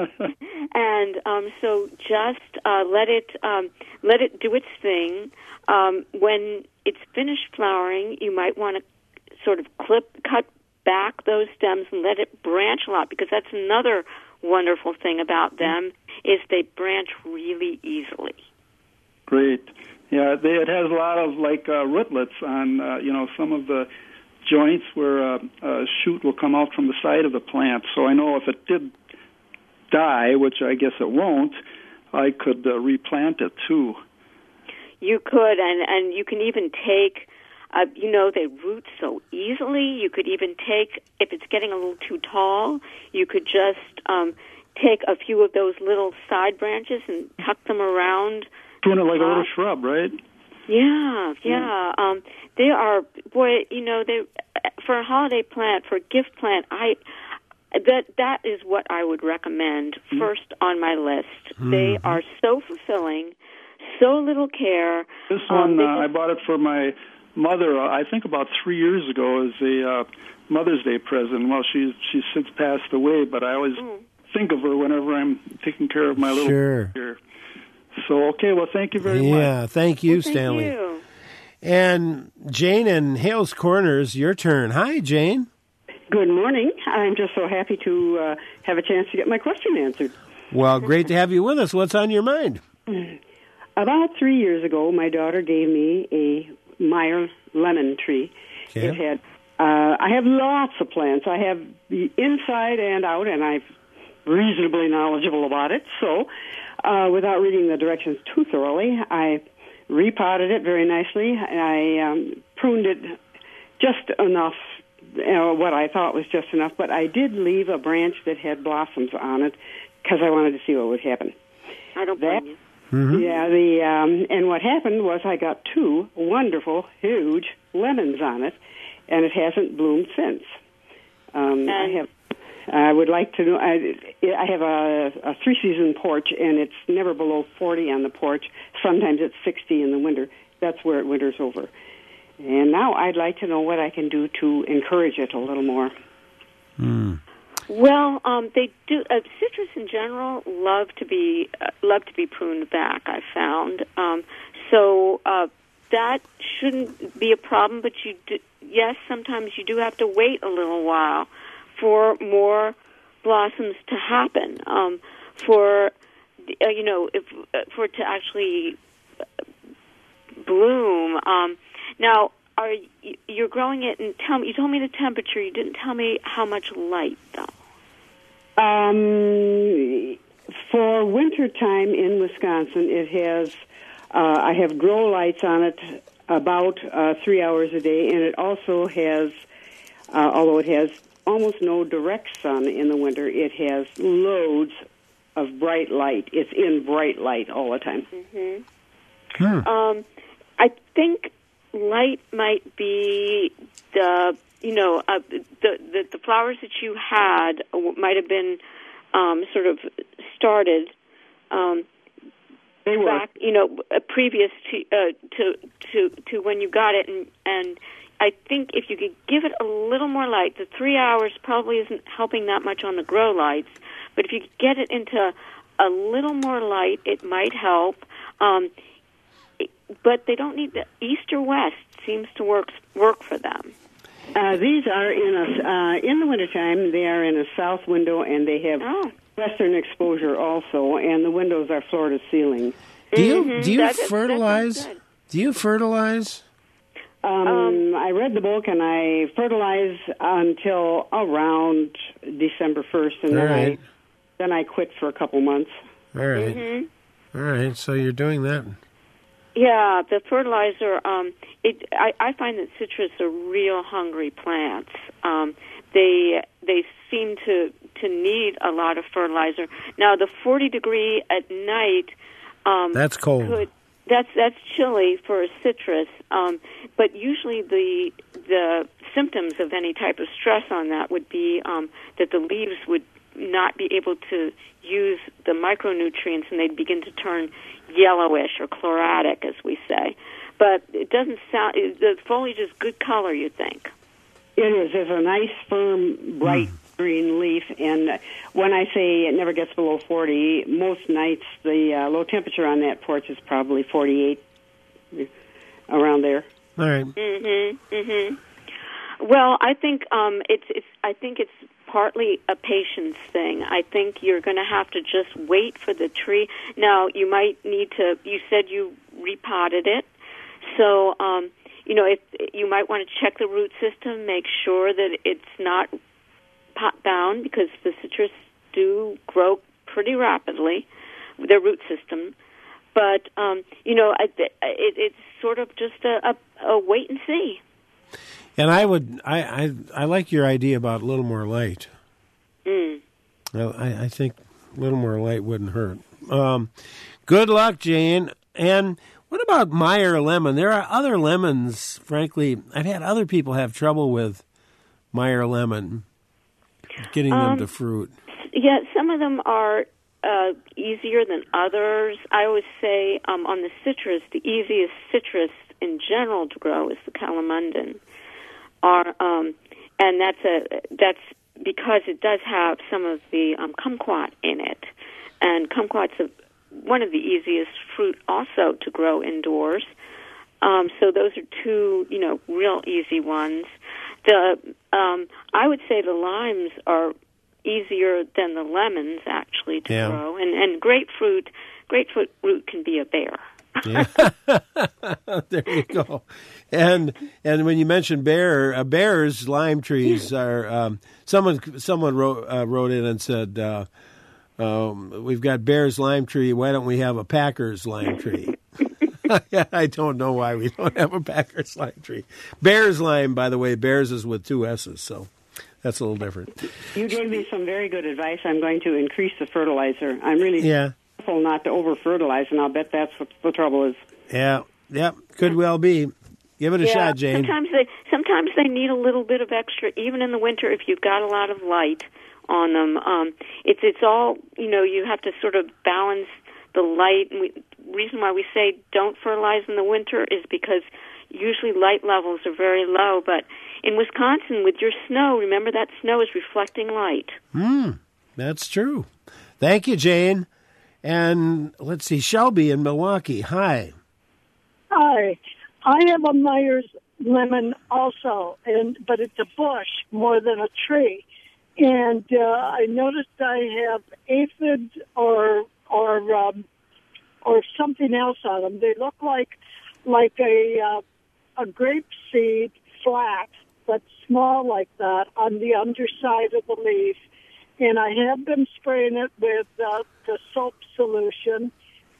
And um, so just uh, let it um, let it do its thing. Um, when it's finished flowering, you might want to sort of clip, cut back those stems and let it branch a lot, because that's another wonderful thing about them is they branch really easily. Great. Yeah, they, it has a lot of like uh, rootlets on uh, you know some of the joints where uh, a shoot will come out from the side of the plant. So I know if it did die, which I guess it won't, I could uh, replant it too. You could, and, and you can even take, uh, you know, they root so easily. You could even take, if it's getting a little too tall, you could just um, take a few of those little side branches and tuck them around. Doing it like uh, a little shrub, right? Yeah, yeah. Um, they are, boy, you know, they for a holiday plant, for a gift plant, I that that is what I would recommend mm-hmm. first on my list. Mm-hmm. They are so fulfilling, so little care. This one, um, uh, I bought it for my mother, uh, I think about three years ago, as a uh, Mother's Day present. Well, she's she's since passed away, but I always mm. think of her whenever I'm taking care of my little sure. here. So, okay, well, thank you very yeah, much. Yeah, thank you, well, thank Stanley. You. And Jane in Hales Corners, your turn. Hi, Jane. Good morning. I'm just so happy to uh, have a chance to get my question answered. Well, great to have you with us. What's on your mind? About three years ago, my daughter gave me a Meyer lemon tree. Okay. It had. Uh, I have lots of plants. I have the inside and out, and I'm reasonably knowledgeable about it. So, uh, without reading the directions too thoroughly, I repotted it very nicely. I um, pruned it just enough, you know, what I thought was just enough, but I did leave a branch that had blossoms on it because I wanted to see what would happen. I don't that, blame you. Mm-hmm. Yeah, the um, and what happened was I got two wonderful, huge lemons on it, and it hasn't bloomed since. Um, I have. I would like to know. I, I have a, a three-season porch, and it's never below forty on the porch. Sometimes it's sixty in the winter. That's where it winters over. And now I'd like to know what I can do to encourage it a little more. Mm. Well, um, they do. Uh, citrus in general love to be uh, love to be pruned back. I found um, so uh, that shouldn't be a problem. But you, do, yes, sometimes you do have to wait a little while for more blossoms to happen. Um, for uh, you know, if uh, for it to actually bloom. Um, now, are you, you're growing it? And tell me. You told me the temperature. You didn't tell me how much light, though. Um, for winter time in Wisconsin, it has. Uh, I have grow lights on it about uh, three hours a day, and it also has, uh, although it has almost no direct sun in the winter, it has loads of bright light. It's in bright light all the time. Mm-hmm. Hmm. Um, I think light might be the. You know, uh, the, the the flowers that you had might have been um, sort of started um, they were. back, you know, uh, previous to, uh, to to to when you got it, and and I think if you could give it a little more light, the three hours probably isn't helping that much on the grow lights, but if you could get it into a little more light, it might help. Um, it, but they don't need the east or west seems to work work for them. Uh, these are in a uh, in the wintertime. They are in a south window, and they have oh. western exposure also. And the windows are floor to ceiling. Do you Mm-hmm. do you that is, fertilize? Do you fertilize? Um, um, I read the book, and I fertilize until around December first, and then right. I then I quit for a couple months. All right, mm-hmm. all right. So you're doing that. Yeah, the fertilizer. Um, it. I, I find that citrus are real hungry plants. Um, they they seem to to need a lot of fertilizer. Now, the forty degree at night. Um, that's cold. Could, that's that's chilly for a citrus. Um, but usually the the symptoms of any type of stress on that would be um, that the leaves would not be able to use the micronutrients, and they'd begin to turn yellowish or chlorotic, as we say. But it doesn't sound. The foliage is good color, you think? It is. It's a nice, firm, bright green leaf. And when I say it never gets below forty, most nights the uh, low temperature on that porch is probably forty-eight, around there. All right. Mhm. Mhm. Well, I think um, it's it's. I think it's partly a patience thing. I think you're going to have to just wait for the tree. Now, you might need to. You said you repotted it, so um, you know if you might want to check the root system, make sure that it's not pot bound, because the citrus do grow pretty rapidly, their root system. But um, you know, it, it, it's sort of just a, a, a wait and see. And I would, I, I, I like your idea about a little more light. Mm. Well, I, I think a little more light wouldn't hurt. Um, good luck, Jane. And what about Meyer lemon? There are other lemons, frankly. I've had other people have trouble with Meyer lemon, getting them Um, to fruit. Yeah, some of them are uh, easier than others. I always say um, on the citrus, the easiest citrus in general to grow is the calamundan. Are, um, and that's a that's because it does have some of the um, kumquat in it, and kumquat's a, one of the easiest fruit also to grow indoors. Um, so those are two, you know, real easy ones. The um, I would say the limes are easier than the lemons actually to Yeah. grow, and and grapefruit grapefruit root can be a bear. Yeah. There you go. And and when you mentioned bear, uh, bears, lime trees are. Um, someone someone wrote uh, wrote in and said, uh, um, "We've got Bears lime tree. Why don't we have a Packers lime tree?" I don't know why we don't have a Packers lime tree. Bears lime, by the way, Bears is with two S's, so that's a little different. You gave me some very good advice. I'm going to increase the fertilizer. I'm really Yeah. careful not to over-fertilize, and I'll bet that's what the trouble is. Yeah, yeah, could well be. Give it a yeah, shot, Jane. Sometimes they sometimes they need a little bit of extra, even in the winter, if you've got a lot of light on them. Um, it's it's all, you know, you have to sort of balance the light. And we, reason why we say don't fertilize in the winter is because usually light levels are very low. But in Wisconsin, with your snow, remember that snow is reflecting light. Hmm, that's true. Thank you, Jane. And let's see, Shelby in Milwaukee. Hi. Hi. I have a Myers lemon also, and but it's a bush more than a tree. And uh, I noticed I have aphid or or um, or something else on them. They look like like a uh, a grape seed flat, but small like that on the underside of the leaf. And I have been spraying it with uh, the soap solution,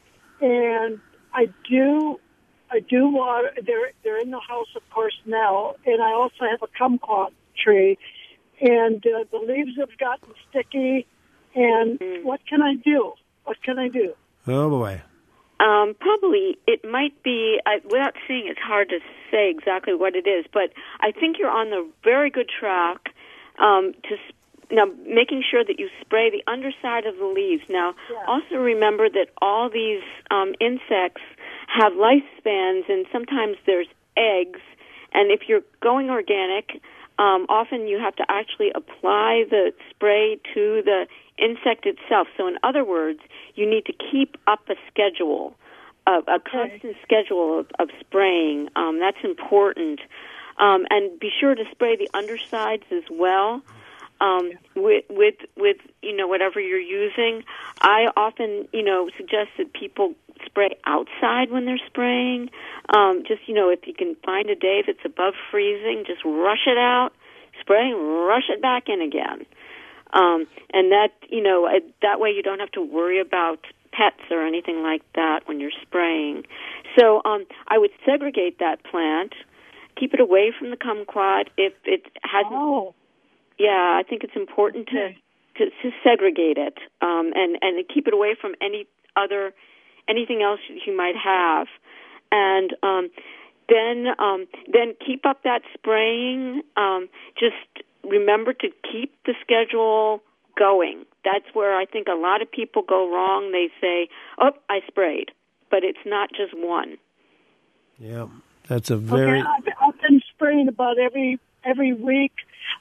and I do. I do water. They're they're in the house, of course, now, and I also have a kumquat tree, and uh, the leaves have gotten sticky. And what can I do? What can I do? Oh boy. Um, probably it might be. I, without seeing, it's hard to say exactly what it is, but I think you're on the very good track um, to. Now, making sure that you spray the underside of the leaves. Now, Yeah. also remember that all these um, insects have lifespans, and sometimes there's eggs. And if you're going organic, um, often you have to actually apply the spray to the insect itself. So, in other words, you need to keep up a schedule, a, a constant schedule of, of spraying. Um, that's important. Um, and be sure to spray the undersides as well. Um, with with with you know whatever you're using, I often you know suggest that people spray outside when they're spraying. Um, just you know if you can find a day that's above freezing, just rush it out, spray, rush it back in again, um, and that you know that way you don't have to worry about pets or anything like that when you're spraying. So um, I would segregate that plant, keep it away from the kumquat if it hasn't. Oh. Yeah, I think it's important to, to, to segregate it um, and and keep it away from any other anything else you might have, and um, then um, then keep up that spraying. Um, just remember to keep the schedule going. That's where I think a lot of people go wrong. They say, "Oh, I sprayed," but it's not just one. Yeah, that's a very. Okay, I've, I've been spraying about every every week.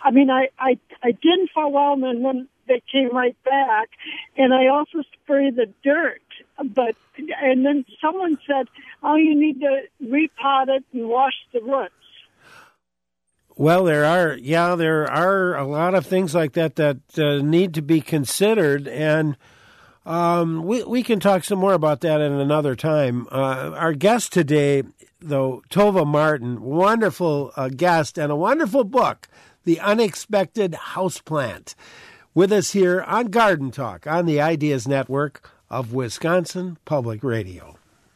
I mean, I, I, I didn't for a while, and then they came right back. And I also spray the dirt. But and then someone said, oh, you need to repot it and wash the roots. Well, there are, yeah, there are a lot of things like that that uh, need to be considered, and um, we we can talk some more about that at another time. Uh, our guest today, though, Tova Martin, wonderful uh, guest and a wonderful book, The Unexpected Houseplant, with us here on Garden Talk on the Ideas Network of Wisconsin Public Radio.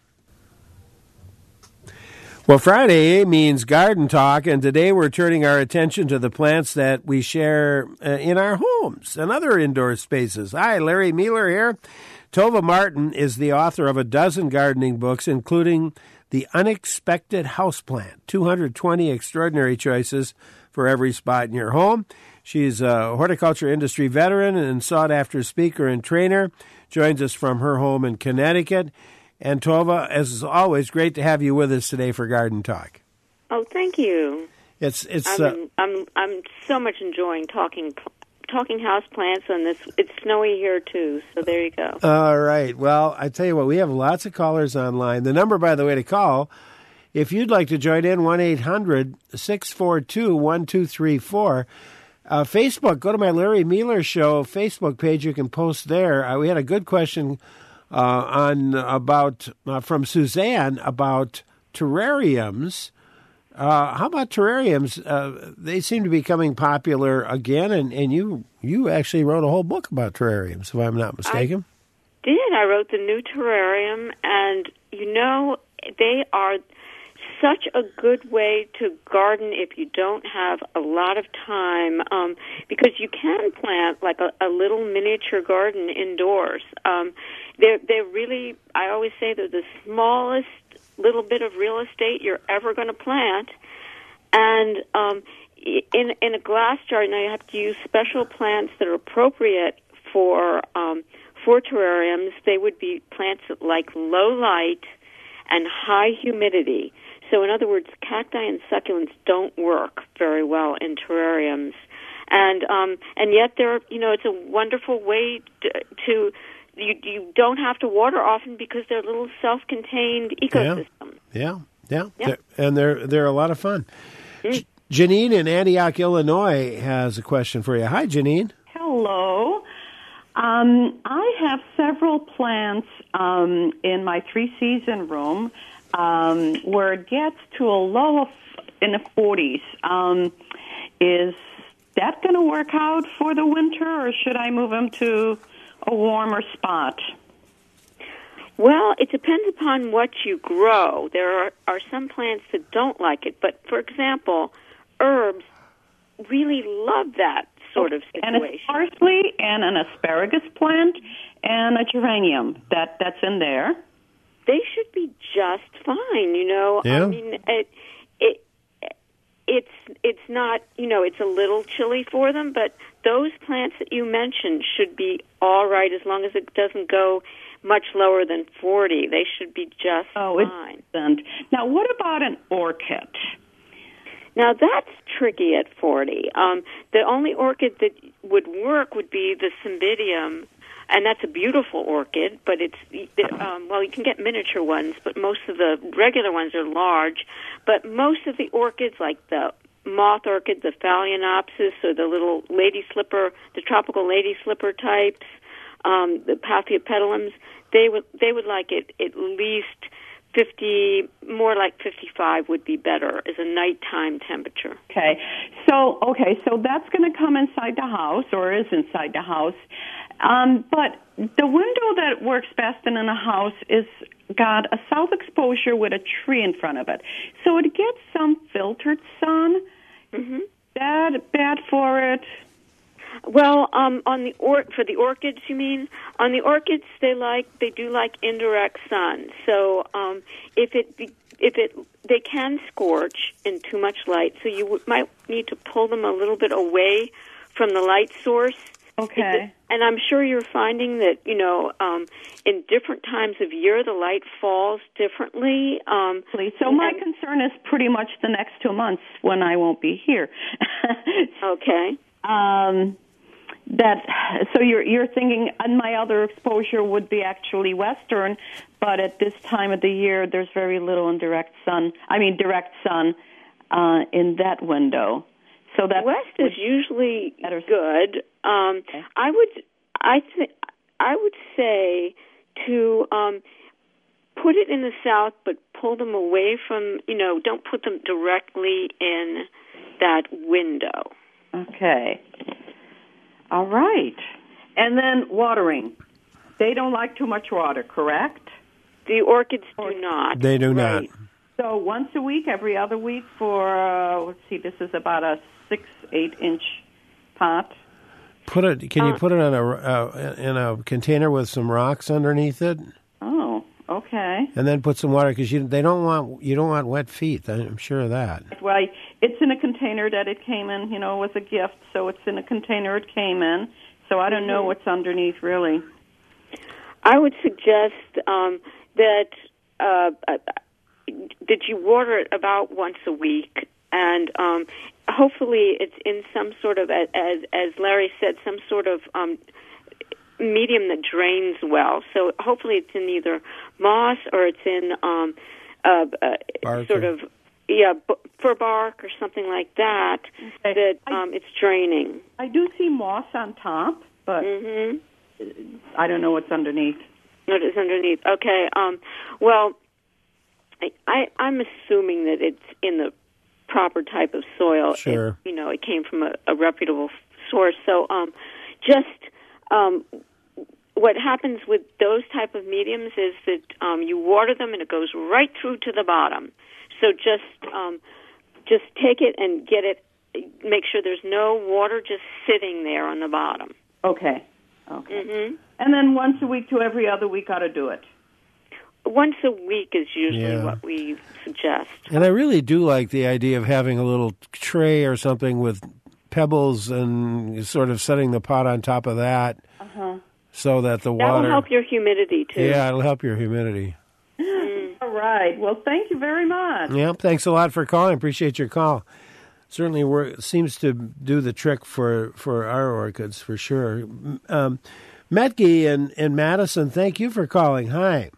Well, Friday means Garden Talk, and today we're turning our attention to the plants that we share uh, in our homes and other indoor spaces. Hi, Larry Mueller here. Tova Martin is the author of a dozen gardening books, including The Unexpected Houseplant, two hundred twenty extraordinary choices for every spot in your home. She's a horticulture industry veteran and sought-after speaker and trainer, joins us from her home in Connecticut. And Tova, as always, great to have you with us today for Garden Talk. Oh, thank you. It's it's. I'm Uh, I'm I'm so much enjoying talking talking house plants, and this it's snowy here too. So there you go. All right. Well, I tell you what, we have lots of callers online. The number, by the way, to call, if you'd like to join in, one eight hundred six four two one two three four. Uh, Facebook, go to my Larry Mueller Show Facebook page. You can post there. Uh, we had a good question Uh, on about uh, from Suzanne about terrariums. Uh, how about terrariums? Uh, they seem to be becoming popular again, and, and you you actually wrote a whole book about terrariums, if I'm not mistaken. I did. I wrote the new terrarium, and you know they are such a good way to garden if you don't have a lot of time, um, because you can plant like a, a little miniature garden indoors. Um, they're, they're really, I always say they're the smallest little bit of real estate you're ever going to plant. And um, in, in a glass jar, now you have to use special plants that are appropriate for, um, for terrariums. They would be plants that like low light and high humidity. So in other words, cacti and succulents don't work very well in terrariums, and um, and yet they're you know it's a wonderful way to, to you you don't have to water often because they're little self-contained ecosystems. Yeah, yeah, yeah. Yeah. They're, and they're they're a lot of fun. Mm. J- Janine in Antioch, Illinois, has a question for you. Hi, Janine. Hello. Um, I have several plants um, in my three-season room. Um, where it gets to a low of in the forties. Um, is that going to work out for the winter, or should I move them to a warmer spot? Well, it depends upon what you grow. There are, are some plants that don't like it, but for example, herbs really love that sort of situation. And it's parsley and an asparagus plant and a geranium that, that's in there. They should be just fine, you know. Yeah. I mean, it, it, it's it's not, you know, it's a little chilly for them, but those plants that you mentioned should be all right as long as it doesn't go much lower than forty. They should be just oh, fine. It doesn't. Now, what about an orchid? Now, that's tricky at forty. Um, the only orchid that would work would be the Cymbidium. And that's a beautiful orchid, but it's, um, well, you can get miniature ones, but most of the regular ones are large. But most of the orchids, like the moth orchid, the Phalaenopsis, or the little lady slipper, the tropical lady slipper types, um, the Paphiopedilums, they would, they would like it at least fifty, more like fifty-five would be better as a nighttime temperature. Okay. So, okay, so that's going to come inside the house, or is inside the house. Um, but the window that works best in a house is got a south exposure with a tree in front of it. So it gets some filtered sun. Mm-hmm. Bad, bad for it. Well, um, on the or for the orchids, you mean? On the orchids, they like they do like indirect sun. So um, if it be, if it they can scorch in too much light. So you w- might need to pull them a little bit away from the light source. Okay. And I'm sure you're finding that, you know, um, in different times of year, the light falls differently. Um, so my concern is pretty much the next two months when I won't be here. Okay. Um, that so you're you're thinking, and my other exposure would be actually western, but at this time of the year, there's very little indirect sun. I mean, direct sun uh, in that window. So that west is usually good. Um, okay. I would, I th- I would say to um, put it in the south, but pull them away from. You know, don't put them directly in that window. Okay. All right. And then watering. They don't like too much water, correct? The orchids do not. They do right. not. So once a week, every other week for, uh, let's see, this is about a six, eight-inch pot. Put it. Can you uh, put it on a uh, in a container with some rocks underneath it? Oh, okay. And then put some water because you they don't want you don't want wet feet. I'm sure of that. Well, it's in a container that it came in. You know, it was a gift, so it's in a container it came in. So I don't know what's underneath really. I would suggest um, that uh, that you water it about once a week, and um, hopefully it's in some sort of, as as Larry said, some sort of um, medium that drains well. So hopefully it's in either moss or it's in um, uh, uh, sort of yeah fir bark or something like that. Okay. That um, it's draining. I do see moss on top, but mm-hmm. I don't know what's underneath. What is underneath? Okay. Um, well, I, I I'm assuming that it's in the proper type of soil. Sure. It, you know, it came from a, a reputable source. So, um, just um, what happens with those type of mediums is that um, you water them and it goes right through to the bottom. So just um, just take it and get it. Make sure there's no water just sitting there on the bottom. Okay. Okay. Mm-hmm. And then once a week to every other week, how to do it? Once a week is usually yeah. what we suggest. And I really do like the idea of having a little tray or something with pebbles and sort of setting the pot on top of that uh-huh. so that the that water... That will help your humidity, too. Yeah, it'll help your humidity. Mm. All right. Well, thank you very much. Yeah, thanks a lot for calling. Appreciate your call. Certainly work, seems to do the trick for, for our orchids, for sure. Um, Metke in, in Madison, thank you for calling. Hi.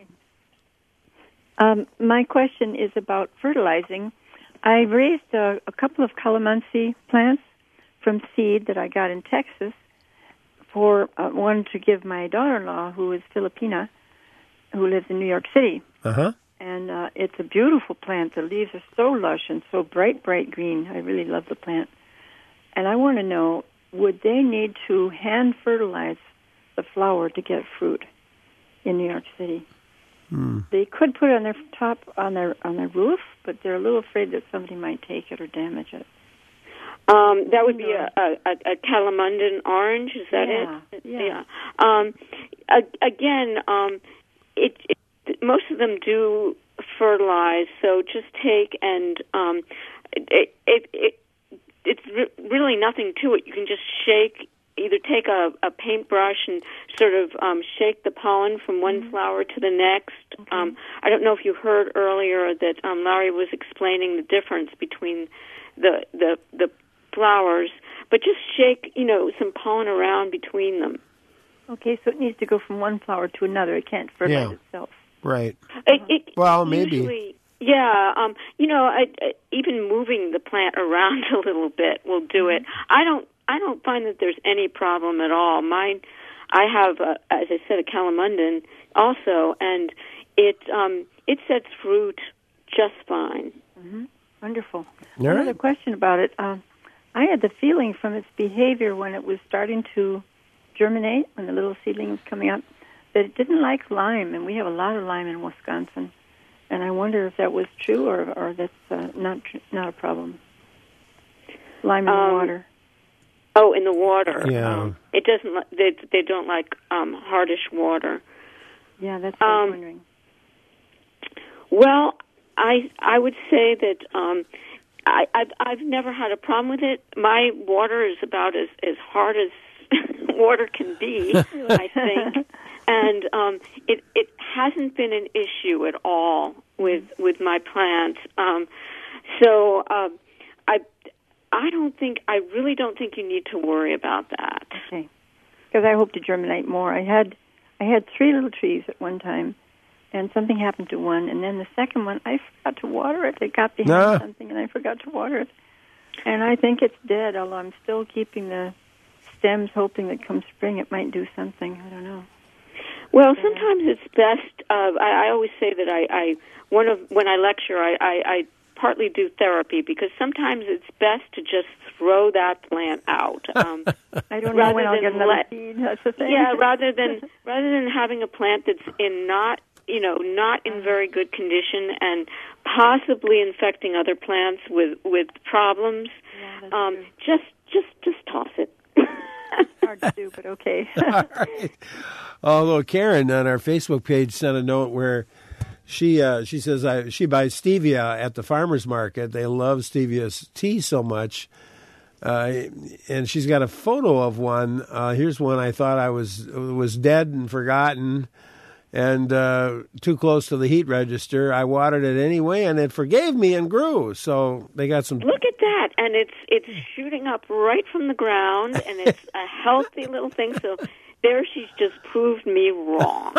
Um, my question is about fertilizing. I raised a, a couple of calamansi plants from seed that I got in Texas for uh, one to give my daughter-in-law, who is Filipina, who lives in New York City. Uh-huh. And uh, it's a beautiful plant. The leaves are so lush and so bright, bright green. I really love the plant. And I want to know, would they need to hand fertilize the flower to get fruit in New York City? Hmm. They could put it on their top, on their on their roof, but they're a little afraid that somebody might take it or damage it. Um, that would be a, a, a calamundan orange. Is that yeah, it? Yeah. yeah. Um, a, again, um, it, it most of them do fertilize. So just take and um, it, it, it it's re- really nothing to it. You can just shake. Either take a, a paintbrush and sort of um, shake the pollen from one mm-hmm. flower to the next. Okay. Um, I don't know if you heard earlier that um, Larry was explaining the difference between the, the the flowers, but just shake, you know, some pollen around between them. Okay, so it needs to go from one flower to another. It can't fertilize yeah. itself. Right. It, it well, maybe. Usually, yeah, um, you know, I, I, even moving the plant around a little bit will do it. I don't. I don't find that there's any problem at all. Mine, I have, a, as I said, a calamundan also, and it um, it sets fruit just fine. Mm-hmm. Wonderful. All Another right. question about it. Uh, I had the feeling from its behavior when it was starting to germinate, when the little seedling was coming up, that it didn't like lime, and we have a lot of lime in Wisconsin. And I wonder if that was true or, or that's uh, not not a problem. Lime in um, the water. Oh, in the water. Yeah. Um, it doesn't. li- They they don't like um, hardish water. Yeah, that's what I was Um, wondering. Well, I I would say that um, I I've, I've never had a problem with it. My water is about as as hard as water can be, I think. And um, it it hasn't been an issue at all with with my plants. Um, so uh, I I don't think I really don't think you need to worry about that. Okay, because I hope to germinate more. I had I had three little trees at one time, and something happened to one, and then the second one I forgot to water it. It got behind no. something, and I forgot to water it. And I think it's dead. Although I'm still keeping the stems, hoping that come spring it might do something. I don't know. Well, sometimes it's best. Uh, I, I always say that I, I one of when I lecture, I, I, I partly do therapy because sometimes it's best to just throw that plant out. Um, I don't know when I'll get another let, seed. That's the thing. Yeah, rather than rather than having a plant that's in not you know not in very good condition and possibly infecting other plants with with problems. Yeah, um, just just just toss it. Hard to do, but okay. All right. Although Karen on our Facebook page sent a note where she uh, she says I, she buys stevia at the farmer's market. They love stevia tea so much. Uh, and she's got a photo of one. Uh, here's one I thought I was was dead and forgotten and uh, too close to the heat register. I watered it anyway, and it forgave me and grew. So they got some... Look at that. And it's it's shooting up right from the ground, and it's a healthy little thing. So there she's just proved me wrong.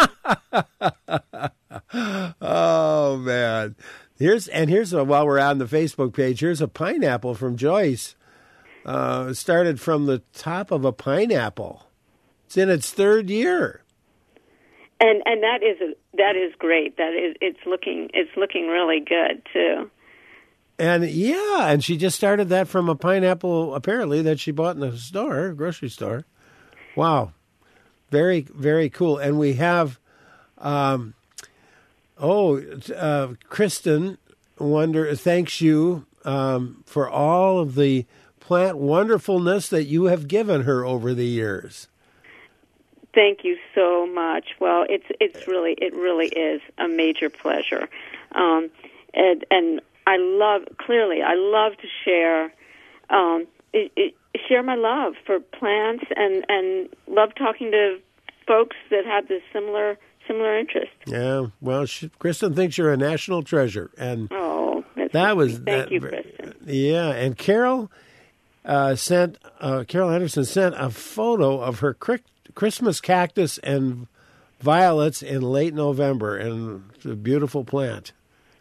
Oh, man. Here's And here's, a, while we're on the Facebook page, here's a pineapple from Joyce. Uh, started from the top of a pineapple. It's in its third year. And and that is a, that is great. That is it's looking it's looking really good too. And yeah, and she just started that from a pineapple apparently that she bought in the store, grocery store. Wow, very very cool. And we have, um, oh, uh, Kristen wonder thanks you um, for all of the plant wonderfulness that you have given her over the years. Thank you so much. Well, it's it's really it really is a major pleasure, um, and and I love clearly I love to share um, it, it, share my love for plants and, and love talking to folks that have this similar similar interest. Yeah, well, she, Kristen thinks you're a national treasure, and oh, that's that was thank that, you, Kristen. Yeah, and Carol uh, sent uh, Carol Anderson sent a photo of her crick. Christmas cactus and violets in late November, and it's a beautiful plant.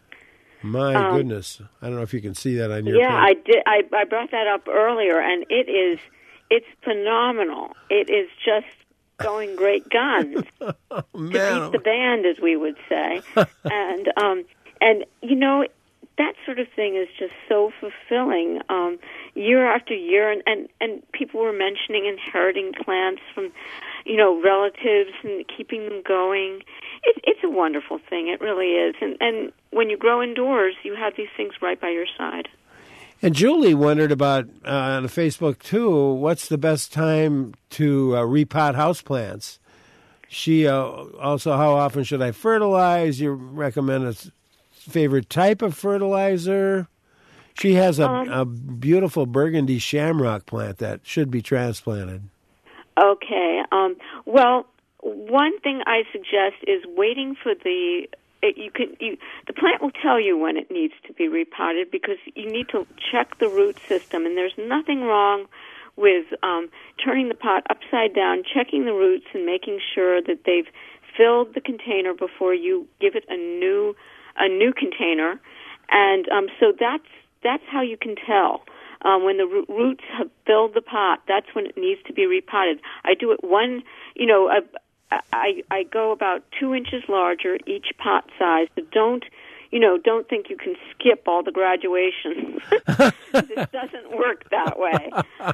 My um, goodness, I don't know if you can see that on your. Yeah, plant. I did. I, I brought that up earlier, and it is it's phenomenal. It is just going great guns oh, to man. beat the band, as we would say, and um, and you know. That sort of thing is just so fulfilling um, year after year. And, and, and people were mentioning inheriting plants from, you know, relatives and keeping them going. It, it's a wonderful thing. It really is. And, and when you grow indoors, you have these things right by your side. And Julie wondered about, uh, on Facebook, too, what's the best time to uh, repot houseplants? She uh, also, how often should I fertilize? You recommend a favorite type of fertilizer? She has a, um, a beautiful burgundy shamrock plant that should be transplanted. Okay. Um, well, one thing I suggest is waiting for the. It, you can you, the plant will tell you when it needs to be repotted because you need to check the root system, and there's nothing wrong with um, turning the pot upside down, checking the roots, and making sure that they've filled the container before you give it a new. a new container, and um, so that's that's how you can tell. Um, when the roots have filled the pot, that's when it needs to be repotted. I do it one, you know, I, I, I go about two inches larger each pot size, so don't, you know, don't think you can skip all the graduations. It doesn't work that way.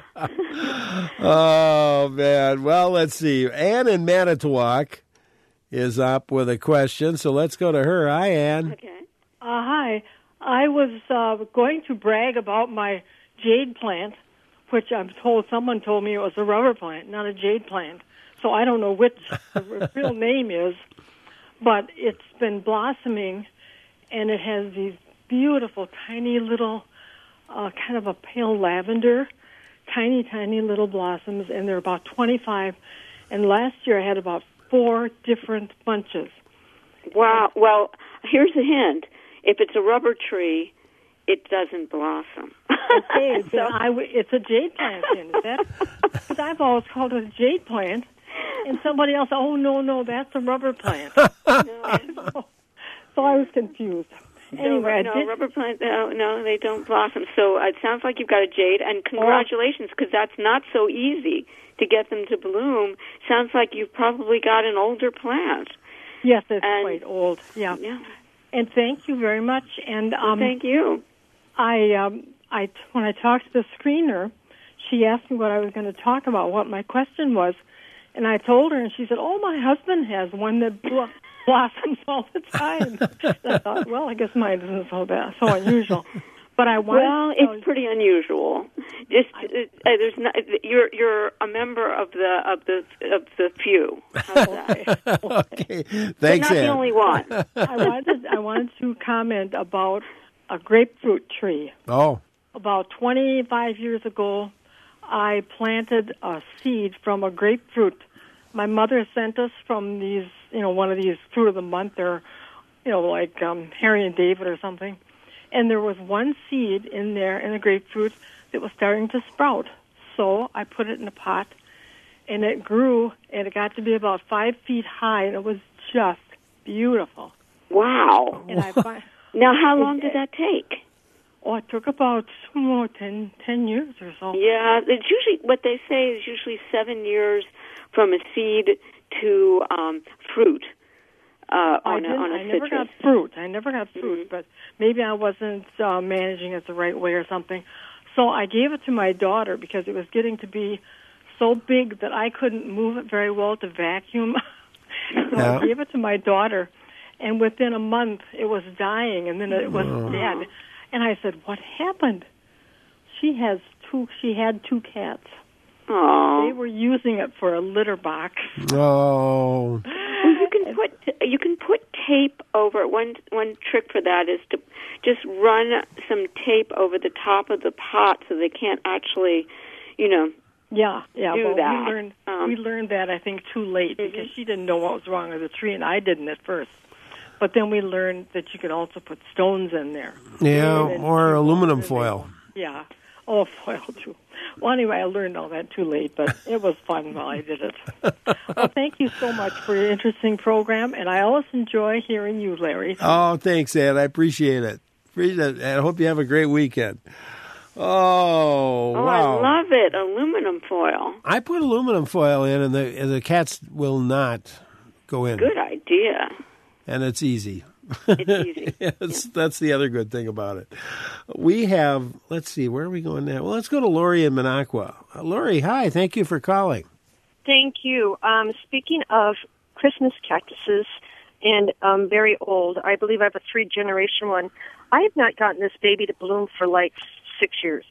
Oh, man. Well, let's see. Ann in Manitowoc is up with a question, so let's go to her. Hi, Ann. Okay. Uh, hi. I was uh, going to brag about my jade plant, which I'm told someone told me it was a rubber plant, not a jade plant. So I don't know which the real name is, but it's been blossoming, and it has these beautiful, tiny little, uh, kind of a pale lavender tiny, tiny little blossoms, and they're about twenty-five. And last year I had about four different bunches. Wow. Well, here's a hint. If it's a rubber tree, it doesn't blossom. Okay, so I w- it's a jade plant, then, is that? Because I've always called it a jade plant, and somebody else, oh, no, no, that's a rubber plant. no. so, so I was confused. Anyway, no, I did... no, rubber plants, no, no, they don't blossom. So it sounds like you've got a jade, and congratulations, because that's not so easy to get them to bloom. Sounds like you've probably got an older plant. Yes, it's and, quite old, yeah. yeah. And thank you very much. And um, well, thank you. I, um, I, when I talked to the screener, she asked me what I was going to talk about, what my question was, and I told her, and she said, "Oh, my husband has one that bl- blossoms all the time." And I thought, well, I guess mine isn't so bad, so unusual. But I wanted well, to it's pretty unusual. Just uh, there's not, you're you're a member of the of the of the few. How's that? Okay, thanks, but not Ann. the only one. I wanted I wanted to comment about a grapefruit tree. Oh. About twenty-five years ago, I planted a seed from a grapefruit. My mother sent us from these, you know, one of these fruit of the month, or, you know, like um, Harry and David or something. And there was one seed in there in the grapefruit that was starting to sprout. So I put it in a pot, and it grew, and it got to be about five feet high, and it was just beautiful. Wow. And I fi- now, how long did that take? Oh, it took about oh, ten, ten years or so. Yeah, it's usually, what they say is usually seven years from a seed to um, fruit. Uh, on I, a, on a I never citrus. got fruit. I never got fruit, Mm-hmm. but maybe I wasn't uh, managing it the right way or something. So I gave it to my daughter because it was getting to be so big that I couldn't move it very well to vacuum. so Yeah. I gave it to my daughter, and within a month it was dying, and then it was Oh. dead. And I said, "What happened?" She has two. She had two cats. Oh. They were using it for a litter box. Oh. Well, you can put you can put tape over it. One one trick for that is to just run some tape over the top of the pot so they can't actually, you know, Yeah, yeah. do well, that. we learned Um, we learned that I think too late Mm-hmm. because she didn't know what was wrong with the tree, and I didn't at first. But then we learned that you could also put stones in there. Yeah, And then- or aluminum foil. Yeah. Oh, foil too. Well, anyway, I learned all that too late, but it was fun while I did it. Well, thank you so much for your interesting program, and I always enjoy hearing you, Larry. Oh, thanks, Ed. I appreciate it. Appreciate it. I hope you have a great weekend. Oh, oh, wow. I love it, aluminum foil. I put aluminum foil in, and the and the cats will not go in. Good idea. And it's easy. It's easy. yes, that's the other good thing about it. We have, let's see, where are we going now? Well, let's go to Lori in Minocqua. Uh, Lori, hi. Thank you for calling. Thank you. Um, speaking of Christmas cactuses and um, very old, I believe I have a three-generation one. I have not gotten this baby to bloom for like six years.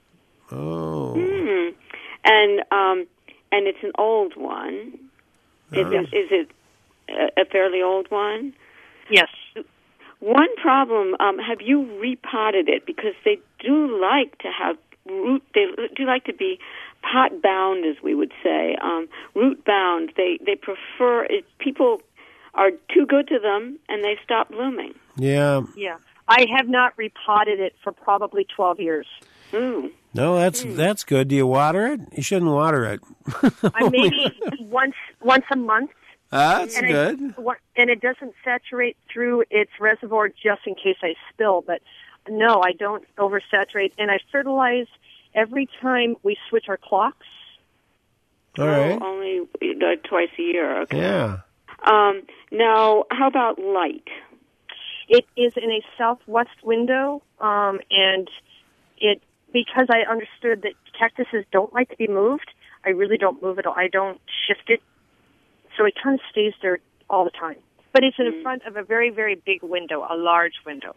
Oh. Mm. And um, and it's an old one. Is, Uh-huh. it, is it a, a fairly old one? Yes. One problem, um, have you repotted it? Because they do like to have root, they do like to be pot bound, as we would say, um, root bound. They, they prefer, it, people are too good to them and they stop blooming. Yeah. Yeah. I have not repotted it for probably twelve years. Ooh. No, that's that's good. Do you water it? You shouldn't water it. I maybe once once a month. That's and good. It, what- and it doesn't saturate through its reservoir just in case I spill. But no, I don't oversaturate. And I fertilize every time we switch our clocks. All right. Oh, only uh, twice a year. Okay. Yeah. Um, now, how about light? It is in a southwest window, um, and it because I understood that cactuses don't like to be moved. I really don't move it. I don't shift it, so it kind of stays there all the time. But it's in front of a very, very big window, a large window.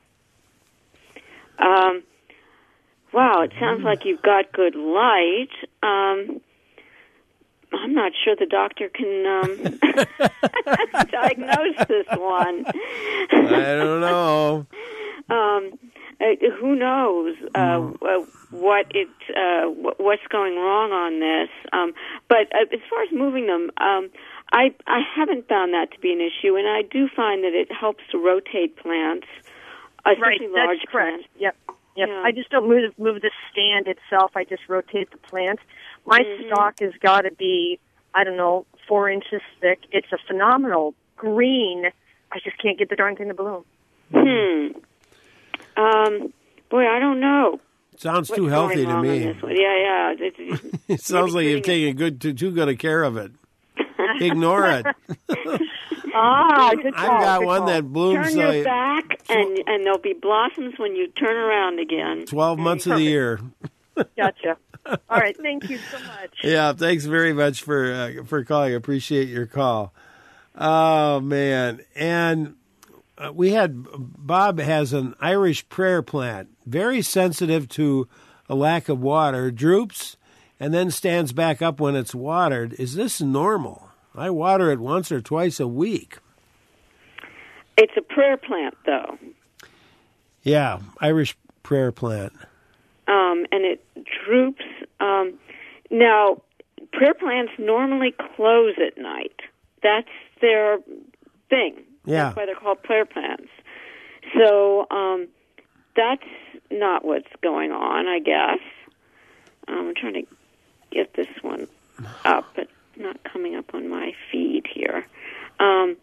Um, wow, it sounds like you've got good light. Um, I'm not sure the doctor can um, diagnose this one. I don't know. Um, uh, who knows uh, mm. what it uh, what's going wrong on this? Um, but uh, as far as moving them, um, I I haven't found that to be an issue, and I do find that it helps to rotate plants, especially right, large that's correct. plants. Yep. Yep. Yeah. I just don't move move the stand itself. I just rotate the plant. My mm-hmm. stalk has got to be, I don't know, four inches thick. It's a phenomenal green. I just can't get the darn thing to bloom. Hmm. Um. Boy, I don't know. Sounds What's too healthy to me. Yeah, yeah. It's, it sounds like you're taking good, too, too good a care of it. Ignore it. Ah, good call. I've got good one call. that blooms. Turn your like back, and and there'll be blossoms when you turn around again. Twelve months of the year. Gotcha. All right, thank you so much. Yeah, thanks very much for uh, for calling. I appreciate your call. Oh man, and uh, we had Bob has an Irish prayer plant, very sensitive to a lack of water, droops, and then stands back up when it's watered. Is this normal? I water it once or twice a week. It's a prayer plant, though. Yeah, Irish prayer plant. Um, and it droops. Um, now, prayer plants normally close at night. That's their thing. Yeah. That's why they're called prayer plants. So um, that's not what's going on, I guess. Um, I'm trying to get this one up, but not coming up on my feed here. Um,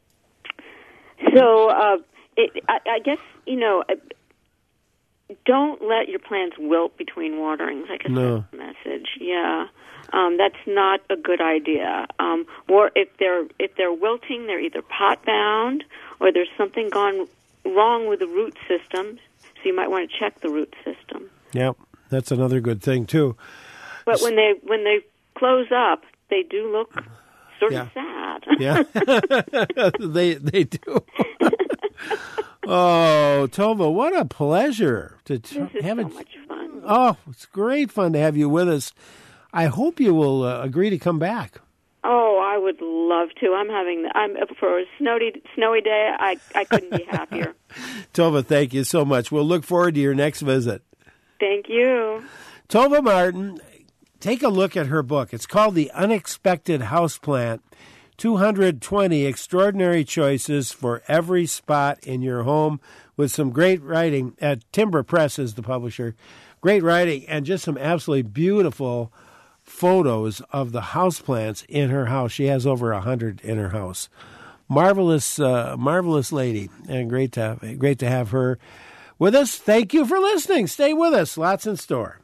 so uh, it, I, I guess, you know, don't let your plants wilt between waterings. I guess no. that's the message. Yeah, um, that's not a good idea. Um, or if they're if they're wilting, they're either pot bound or there's something gone wrong with the root system. So you might want to check the root system. Yep, that's another good thing too. But when they when they close up, they do look sort yeah. of sad. Yeah, they they do. Oh, Tova, what a pleasure to t- this is have so it. much fun. Oh, it's great fun to have you with us. I hope you will uh, agree to come back. Oh, I would love to. I'm having. I'm for a snowy snowy day. I I couldn't be happier. Tova, thank you so much. We'll look forward to your next visit. Thank you. Tova Martin, take a look at her book. It's called The Unexpected Houseplant, two hundred twenty Extraordinary Choices for Every Spot in Your Home, with some great writing. At Timber Press is the publisher. Great writing and just some absolutely beautiful photos of the houseplants in her house. She has over a hundred in her house. Marvelous, uh, marvelous lady, and great to have, great to have her with us. Thank you for listening. Stay with us. Lots in store.